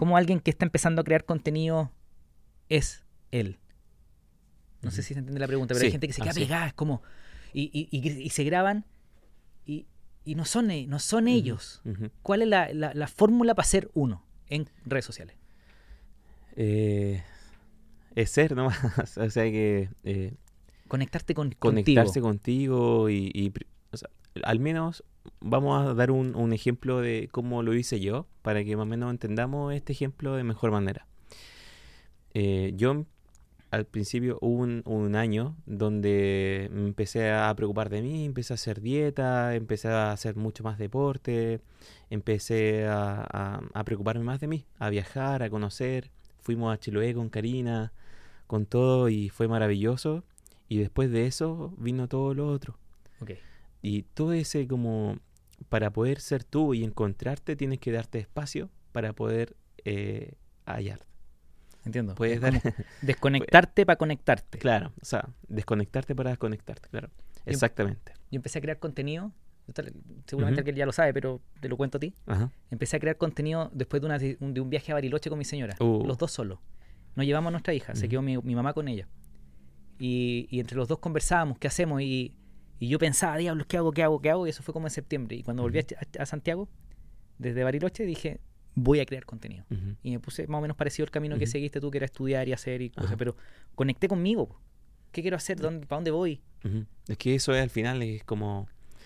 cómo alguien que está empezando a crear contenido es él. No Ujú. sé si se entiende la pregunta, pero Sí, hay gente que se queda así es. pegada, es como... Y, y, y, y se graban y, y no son, e- no son Ujú, ellos. ujú. ¿Cuál es la, la, la fórmula para ser uno en redes sociales? Eh, es ser nomás, o sea que eh, Conectarte con, conectarse contigo. contigo y, y pri- o sea, al menos vamos a dar un, un ejemplo de cómo lo hice yo para que más o menos entendamos este ejemplo de mejor manera. Eh, yo al principio hubo un, un año donde me empecé a preocupar de mí, empecé a hacer dieta, empecé a hacer mucho más deporte, empecé a, a- a preocuparme más de mí, a viajar, a conocer. Fuimos a Chiloé con Karina, con todo y fue maravilloso. Y después de eso vino todo lo otro. Ok, Y todo ese como, para poder ser tú y encontrarte, tienes que darte espacio para poder eh, hallarte. entiendo. Puedes Es dar, como desconectarte para conectarte. claro, o sea, desconectarte para desconectarte, claro. Yo- Exactamente. Yo empecé a crear contenido, tal- seguramente Ujú. aquel ya lo sabe, pero te lo cuento a ti. Ajá. Empecé a crear contenido después de, una, de un de un viaje a Bariloche con mi señora, Uh. los dos solos. Nos llevamos a nuestra hija, se Ujú. quedó mi, mi mamá con ella. Y, y entre los dos conversábamos, ¿qué hacemos? Y, y yo pensaba, diablos, ¿qué hago, qué hago, qué hago? Y eso fue como en septiembre. Y cuando volví a, Ujú. a- a Santiago, desde Bariloche, dije, voy a crear contenido. Ujú. Y me puse más o menos parecido al camino que Ujú. seguiste tú, que era estudiar y hacer y cosas. Ajá. Pero conecté conmigo. po. ¿Qué quiero hacer? ¿Dónde, ¿Para dónde voy? Ujú. Es que eso es al final es como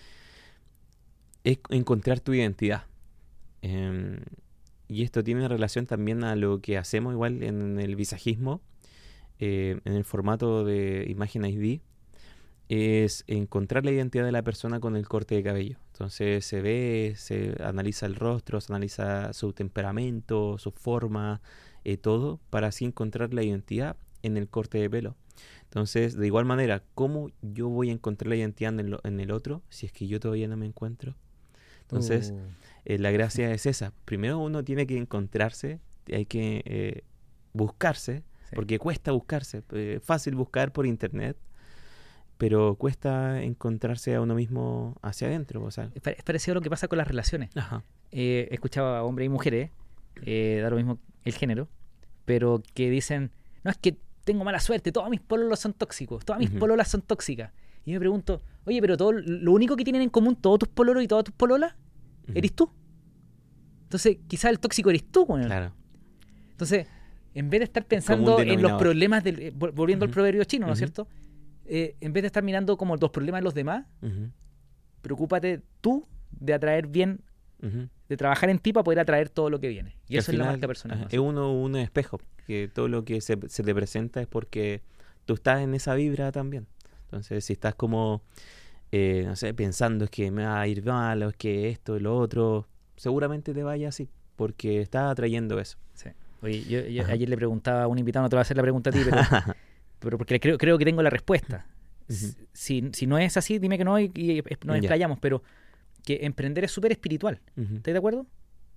es encontrar tu identidad. Em, y esto tiene relación también a lo que hacemos igual en el visajismo, eh, en el formato de imagen I D, es encontrar la identidad de la persona con el corte de cabello. Entonces se ve, se analiza el rostro, se analiza su temperamento, su forma, eh, todo, para así encontrar la identidad en el corte de pelo. Entonces, de igual manera, ¿cómo yo voy a encontrar la identidad en el, en el otro si es que yo todavía no me encuentro? Entonces, Uh, eh, la gracia es esa. Primero uno tiene que encontrarse, hay que eh, buscarse, sí. porque cuesta buscarse. Es fácil buscar por internet, pero cuesta encontrarse a uno mismo hacia adentro. O sea, Es pare- es parecido a lo que pasa con las relaciones. ajá. Eh, he escuchado a hombres y mujeres, eh, da lo mismo el género, pero que dicen, no, es que tengo mala suerte, todos mis pololos son tóxicos, todas mis Ujú. pololas son tóxicas. Y me pregunto, oye, pero todo, lo único que tienen en común todos tus pololos y todas tus pololas, Ujú. eres tú. Entonces, quizás el tóxico eres tú, weón. Claro. Entonces, en vez de estar pensando en los denominador. problemas, del, eh, vol- volviendo al Ujú. proverbio chino, ¿no es Ujú. cierto? Eh, en vez de estar mirando como los problemas de los demás, Ujú. preocúpate tú de atraer bien, Ujú. de trabajar en ti para poder atraer todo lo que viene. Y Que al eso es la final, marca personal. ajá, ¿no? es uno un espejo, que todo lo que se, se te presenta es porque tú estás en esa vibra también. Entonces, si estás como, eh, no sé, pensando es que me va a ir mal, o es que esto y lo otro, seguramente te vaya así, porque estás atrayendo eso. Sí. Oye, yo, yo Ajá. ayer le preguntaba a un invitado, no te voy a hacer la pregunta a ti, pero, pero porque creo, creo que tengo la respuesta. Ujú. Si, si no es así, dime que no y, y nos Ya. explayamos, pero que emprender es súper espiritual. Ujú. ¿Estás de acuerdo?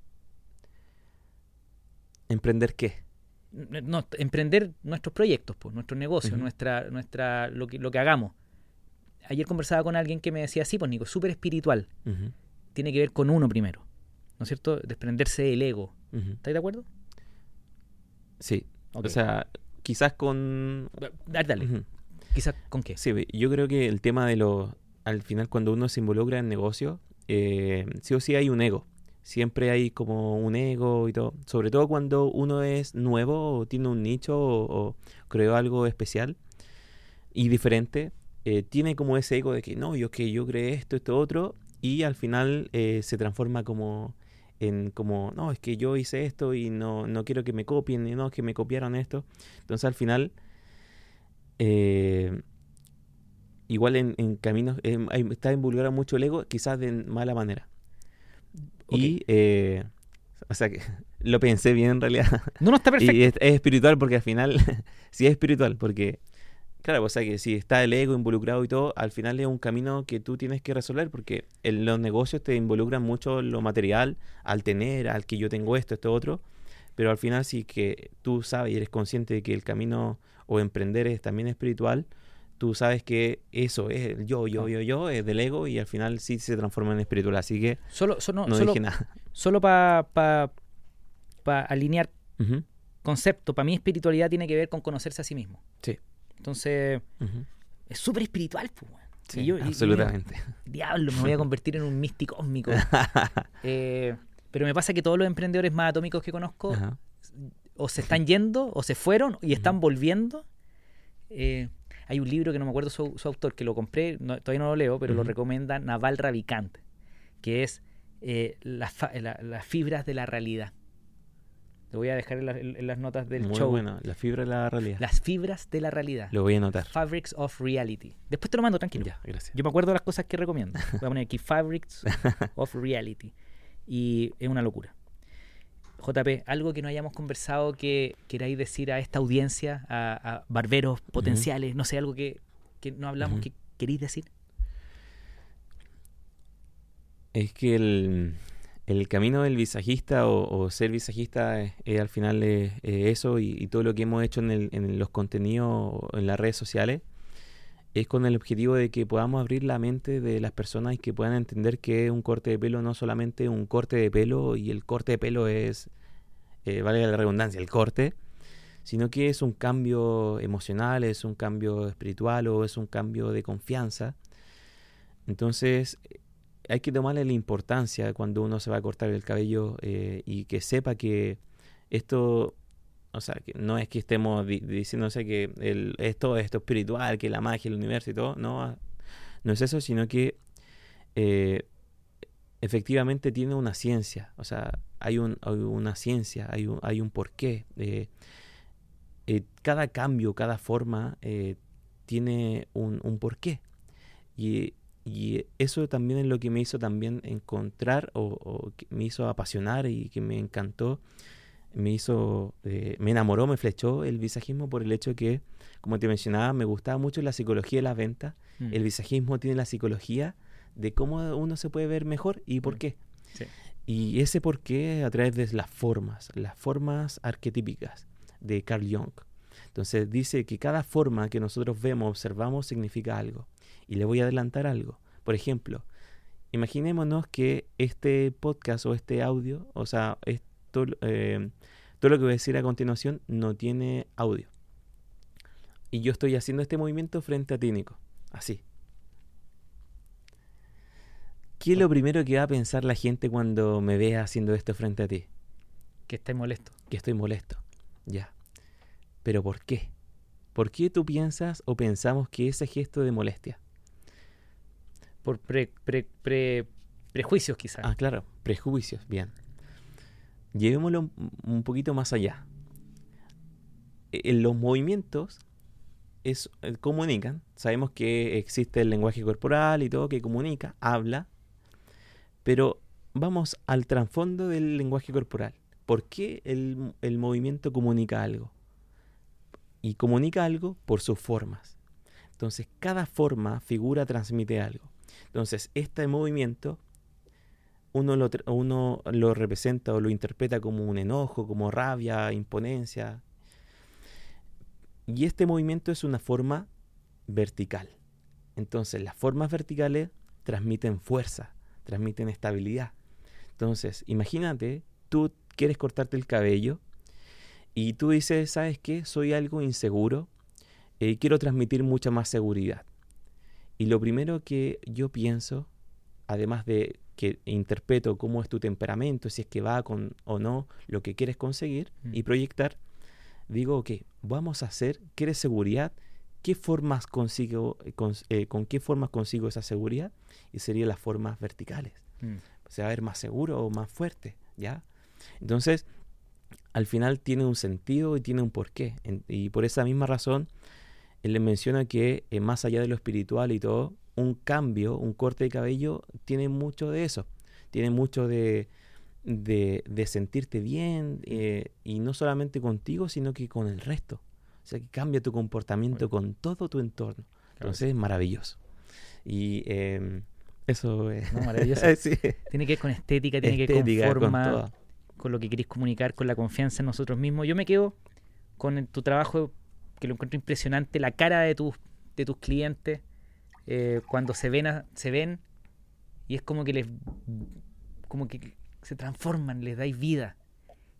¿Emprender qué? No, emprender nuestros proyectos, pues, nuestros negocios, Ujú. nuestra, nuestra, lo que, lo que hagamos. Ayer conversaba con alguien que me decía, sí, pues Nico, súper espiritual. Ujú. Tiene que ver con uno primero. ¿No es cierto? Desprenderse del ego. Ujú. ¿Estás de acuerdo? Sí, Ok. o sea, quizás con... Dale, dale. Ujú. Quizás con qué. Sí, ve, yo creo que el tema de los... Al final, cuando uno se involucra en negocio, eh, sí o sí hay un ego. Siempre hay como un ego y todo. Sobre todo cuando uno es nuevo o tiene un nicho o, o creó algo especial y diferente, eh, tiene como ese ego de que no, yo que yo creé esto, esto, otro, y al final eh, se transforma como en como, no, es que yo hice esto y no, no quiero que me copien, y no, es que me copiaron esto. Entonces al final... Eh, igual en, en caminos eh, hay- está involucrado mucho el ego, quizás de mala manera. Ok. Y, eh, o sea, que lo pensé bien en realidad. No, no, está perfecto. Y es, es espiritual porque al final, sí es espiritual, porque, claro, o sea, que si está el ego involucrado y todo, al final es un camino que tú tienes que resolver, porque en los negocios te involucran mucho lo material, al tener, al que yo tengo esto, esto, otro, pero al final sí que tú sabes y eres consciente de que el camino o emprender es también espiritual, tú sabes que eso es el yo, yo, No. yo, yo, es del ego y al final sí se transforma en espiritual. Así que Solo, solo, no solo, dije nada. solo para pa, para alinear Ujú. concepto, para mí espiritualidad tiene que ver con conocerse a sí mismo. Sí. Entonces, Ujú. es súper espiritual, pues, weón. Sí, Y yo- y- y absolutamente. me- diablo, me voy a convertir en un místico cósmico. Eh, pero me pasa que todos los emprendedores más atómicos que conozco Ajá. o se están yendo, o se fueron, y están Ujú. volviendo. Eh, hay un libro que no me acuerdo su, su autor, que lo compré, no- todavía no lo leo, pero lo Ujú. recomienda Naval Ravikant, que es eh, las fa- la- las fibras de la realidad. Lo voy a dejar en, la- en las notas del Muy show. bueno. La fibra de la realidad. Las fibras de la realidad. Lo voy a anotar. Fabrics of Reality. Después te lo mando, tranquilo. Ya, gracias. Yo me acuerdo de las cosas que recomiendo. Voy a poner aquí Fabrics of Reality. Y es una locura. J P, algo que no hayamos conversado que queráis decir a esta audiencia, a, a barberos potenciales, no sé, algo que, que no hablamos, Ujú. que queréis decir. Es que el, el camino del visajista o, o ser visajista es, es al final es, es eso y, y todo lo que hemos hecho en, el- en los contenidos en las redes sociales es con el objetivo de que podamos abrir la mente de las personas y que puedan entender que un corte de pelo no solamente un corte de pelo y el corte de pelo es, eh, valga la redundancia, el corte, sino que es un cambio emocional, es un cambio espiritual o es un cambio de confianza. Entonces hay que tomarle la importancia cuando uno se va a cortar el cabello eh, y que sepa que esto, o sea, que no es que estemos di- diciéndose que el, esto, esto espiritual, que la magia, el universo y todo, no, no es eso, sino que eh, efectivamente tiene una ciencia, o sea, hay, un, hay una ciencia, hay un, hay un porqué. Eh, eh, cada cambio, cada forma eh, tiene un, un porqué. Y, y eso también es lo que me hizo también encontrar o, o que me hizo apasionar y que me encantó, me hizo, eh, me enamoró, me flechó el visajismo por el hecho que, como te mencionaba, me gustaba mucho la psicología de las ventas. Mm. El visajismo tiene la psicología de cómo uno se puede ver mejor y por Mm. qué. Sí. Y ese por qué a través de las formas, las formas arquetípicas de Carl Jung. Entonces dice que cada forma que nosotros vemos, observamos, significa algo. Y le voy a adelantar algo. Por ejemplo, imaginémonos que este podcast o este audio, o sea, esto, eh, todo lo que voy a decir a continuación no tiene audio. Y yo estoy haciendo este movimiento frente a ti, Nico. Así. ¿Qué es lo primero que va a pensar la gente cuando me vea haciendo esto frente a ti? Que estés molesto. Que estoy molesto. Ya. ¿Pero por qué? ¿Por qué tú piensas o pensamos que ese gesto de molestia? Por pre, pre, pre- prejuicios, quizás. Ah, claro, prejuicios, bien. Llevémoslo un, un poquito más allá. En los movimientos es, eh, comunican. Sabemos que existe el lenguaje corporal y todo que comunica, habla. Pero vamos al trasfondo del lenguaje corporal. ¿Por qué el, el movimiento comunica algo? Y comunica algo por sus formas. Entonces, cada forma, figura, transmite algo. Entonces, este movimiento uno lo, tra- uno lo representa o lo interpreta como un enojo, como rabia, imponencia. Y este movimiento es una forma vertical. Entonces, las formas verticales transmiten fuerza, transmiten estabilidad. Entonces, imagínate, tú quieres cortarte el cabello y tú dices, ¿sabes qué? Soy algo inseguro y quiero transmitir mucha más seguridad. Y lo primero que yo pienso, además de que interpreto cómo es tu temperamento, si es que va con o no lo que quieres conseguir Mm. y proyectar, digo, ok, vamos a hacer, ¿quieres seguridad? ¿Qué formas consigo, eh, cons- eh, con qué formas consigo esa seguridad? Y serían las formas verticales. Mm. Se va a ver más seguro o más fuerte, ¿ya? Entonces, al final tiene un sentido y tiene un porqué. En- y por esa misma razón, él le menciona que eh, más allá de lo espiritual y todo, un cambio, un corte de cabello, tiene mucho de eso. Tiene mucho de, de, de sentirte bien, eh, y no solamente contigo, sino que con el resto. O sea, que cambia tu comportamiento con todo tu entorno. Entonces es maravilloso. Y eh, eso es... No, maravilloso. sí. Tiene que ver con estética, tiene que ver Estética, con con forma, todo. con lo que queréis comunicar, con la confianza en nosotros mismos. Yo me quedo con el- tu trabajo, que lo encuentro impresionante, la cara de tus, de tus clientes eh, cuando se ven, a- se ven y es como que les, como que se transforman, les dais vida.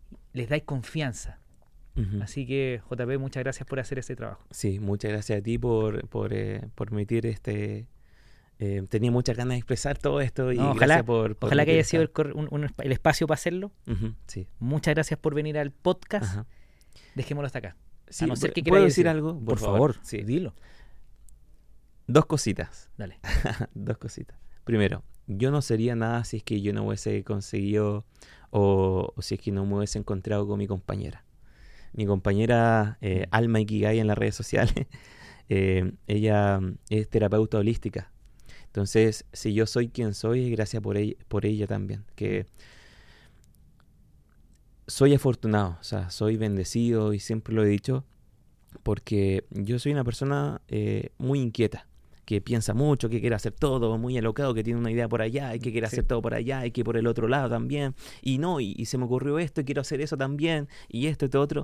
les dais confianza. Ujú. Así que, J P, muchas gracias por hacer ese trabajo. Sí, muchas gracias a ti por, por, eh, por permitir este... Eh, tenía muchas ganas de expresar todo esto y No, gracias ojalá, por, por ojalá que meter haya sido el, esta- cor- un- un espa- el espacio para hacerlo. Ujú, sí. Muchas gracias por venir al podcast. Ajá. Dejémoslo hasta acá. Sí, a no ser pu- que ¿puedo queráis decir decir algo? Por, favor, Sí. dilo. Dos cositas. Dale. Dos cositas. Primero, yo no sería nada si es que yo no hubiese conseguido o, o si es que no me hubiese encontrado con mi compañera. Mi compañera eh, Alma Ikigai en las redes sociales, eh, ella mm, es terapeuta holística. Entonces, si yo soy quien soy, es gracias por ella, por ella también. Que soy afortunado, o sea, soy bendecido y siempre lo he dicho, porque yo soy una persona eh, muy inquieta, que piensa mucho, que quiere hacer todo, muy alocado, que tiene una idea por allá y que quiere Sí. hacer todo por allá y que por el otro lado también. Y no, y, y se me ocurrió esto y quiero hacer eso también y esto y todo otro.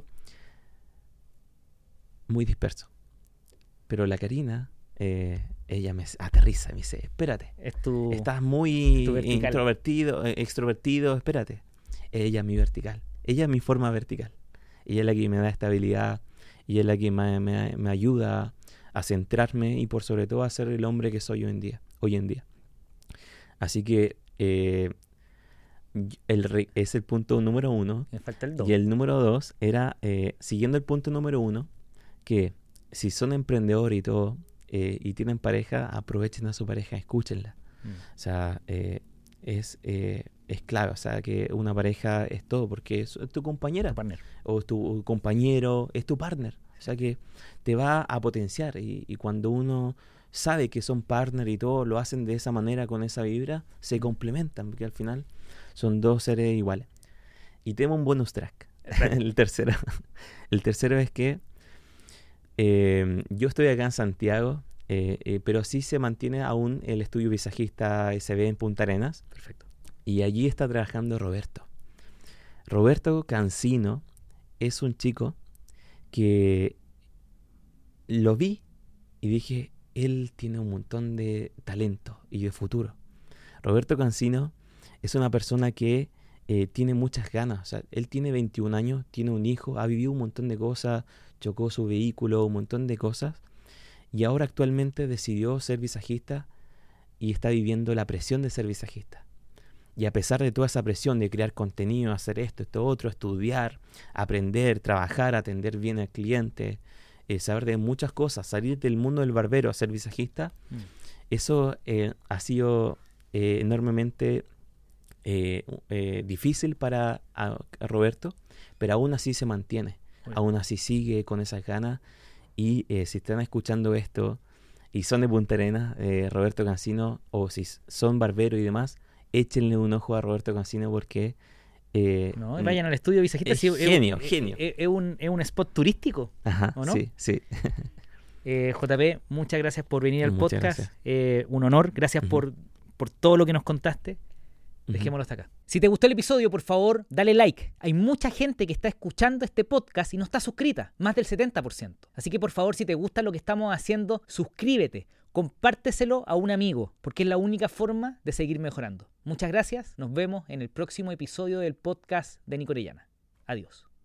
Muy disperso. Pero la Karina, eh, ella me aterriza y me dice, espérate, Es tu... estás muy tu vertical. introvertido, eh, extrovertido, espérate. Ella es mi vertical, ella es mi forma vertical. Ella es la que me da estabilidad y es la que me, me- me ayuda a centrarme y por sobre todo a ser el hombre que soy hoy en día. Hoy en día. Así que eh, y- el, re- es el punto número uno. Me falta el dos. Y el número dos era, eh, siguiendo el punto número uno, que si son emprendedores y todo, eh, y tienen pareja, aprovechen a su pareja, escúchenla. Mm. O sea, eh, es, eh, es clave, o sea, que una pareja es todo, porque es tu compañera, Tu partner. o es tu compañero, es tu partner. O sea, que te va a potenciar. Y, y cuando uno sabe que son partner y todo, lo hacen de esa manera, con esa vibra, se complementan, porque al final son dos seres iguales. Y tengo un bonus track. El tercero. El tercero es que eh, yo estoy acá en Santiago, eh, eh, pero sí se mantiene aún el estudio visajista S B en Punta Arenas. Perfecto. Y allí está trabajando Roberto. Roberto Cancino es un chico que lo vi y dije, él tiene un montón de talento y de futuro. Roberto Cancino es una persona que eh, tiene muchas ganas. O sea, él tiene veintiún años, tiene un hijo, ha vivido un montón de cosas, chocó su vehículo, un montón de cosas. Y ahora actualmente decidió ser visajista y está viviendo la presión de ser visajista. Y a pesar de toda esa presión de crear contenido, hacer esto, esto, otro, estudiar, aprender, trabajar, atender bien al cliente, eh, saber de muchas cosas, salir del mundo del barbero a ser visajista, Mm. eso eh, ha sido eh, enormemente eh, eh, difícil para a- a Roberto, pero aún así se mantiene, Bueno. aún así sigue con esas ganas. Y eh, si están escuchando esto y son de Punta Arenas, eh, Roberto Cancino, o si s- son barberos y demás, échenle un ojo a Roberto Cancino porque eh, No, y mm, vayan al estudio visajista. es sí, genio, es, genio. Es, es un, es un spot turístico. ajá, ¿o no? sí, sí. Eh, J P, muchas gracias por venir al Muchas podcast. gracias. Eh, un honor. Gracias Ujú. por, por todo lo que nos contaste. Dejémoslo hasta acá. Si te gustó el episodio, por favor, dale like. Hay mucha gente que está escuchando este podcast y no está suscrita, más del setenta por ciento. Así que, por favor, si te gusta lo que estamos haciendo, suscríbete, compárteselo a un amigo, porque es la única forma de seguir mejorando. Muchas gracias, nos vemos en el próximo episodio del podcast de Nico Orellana. Adiós.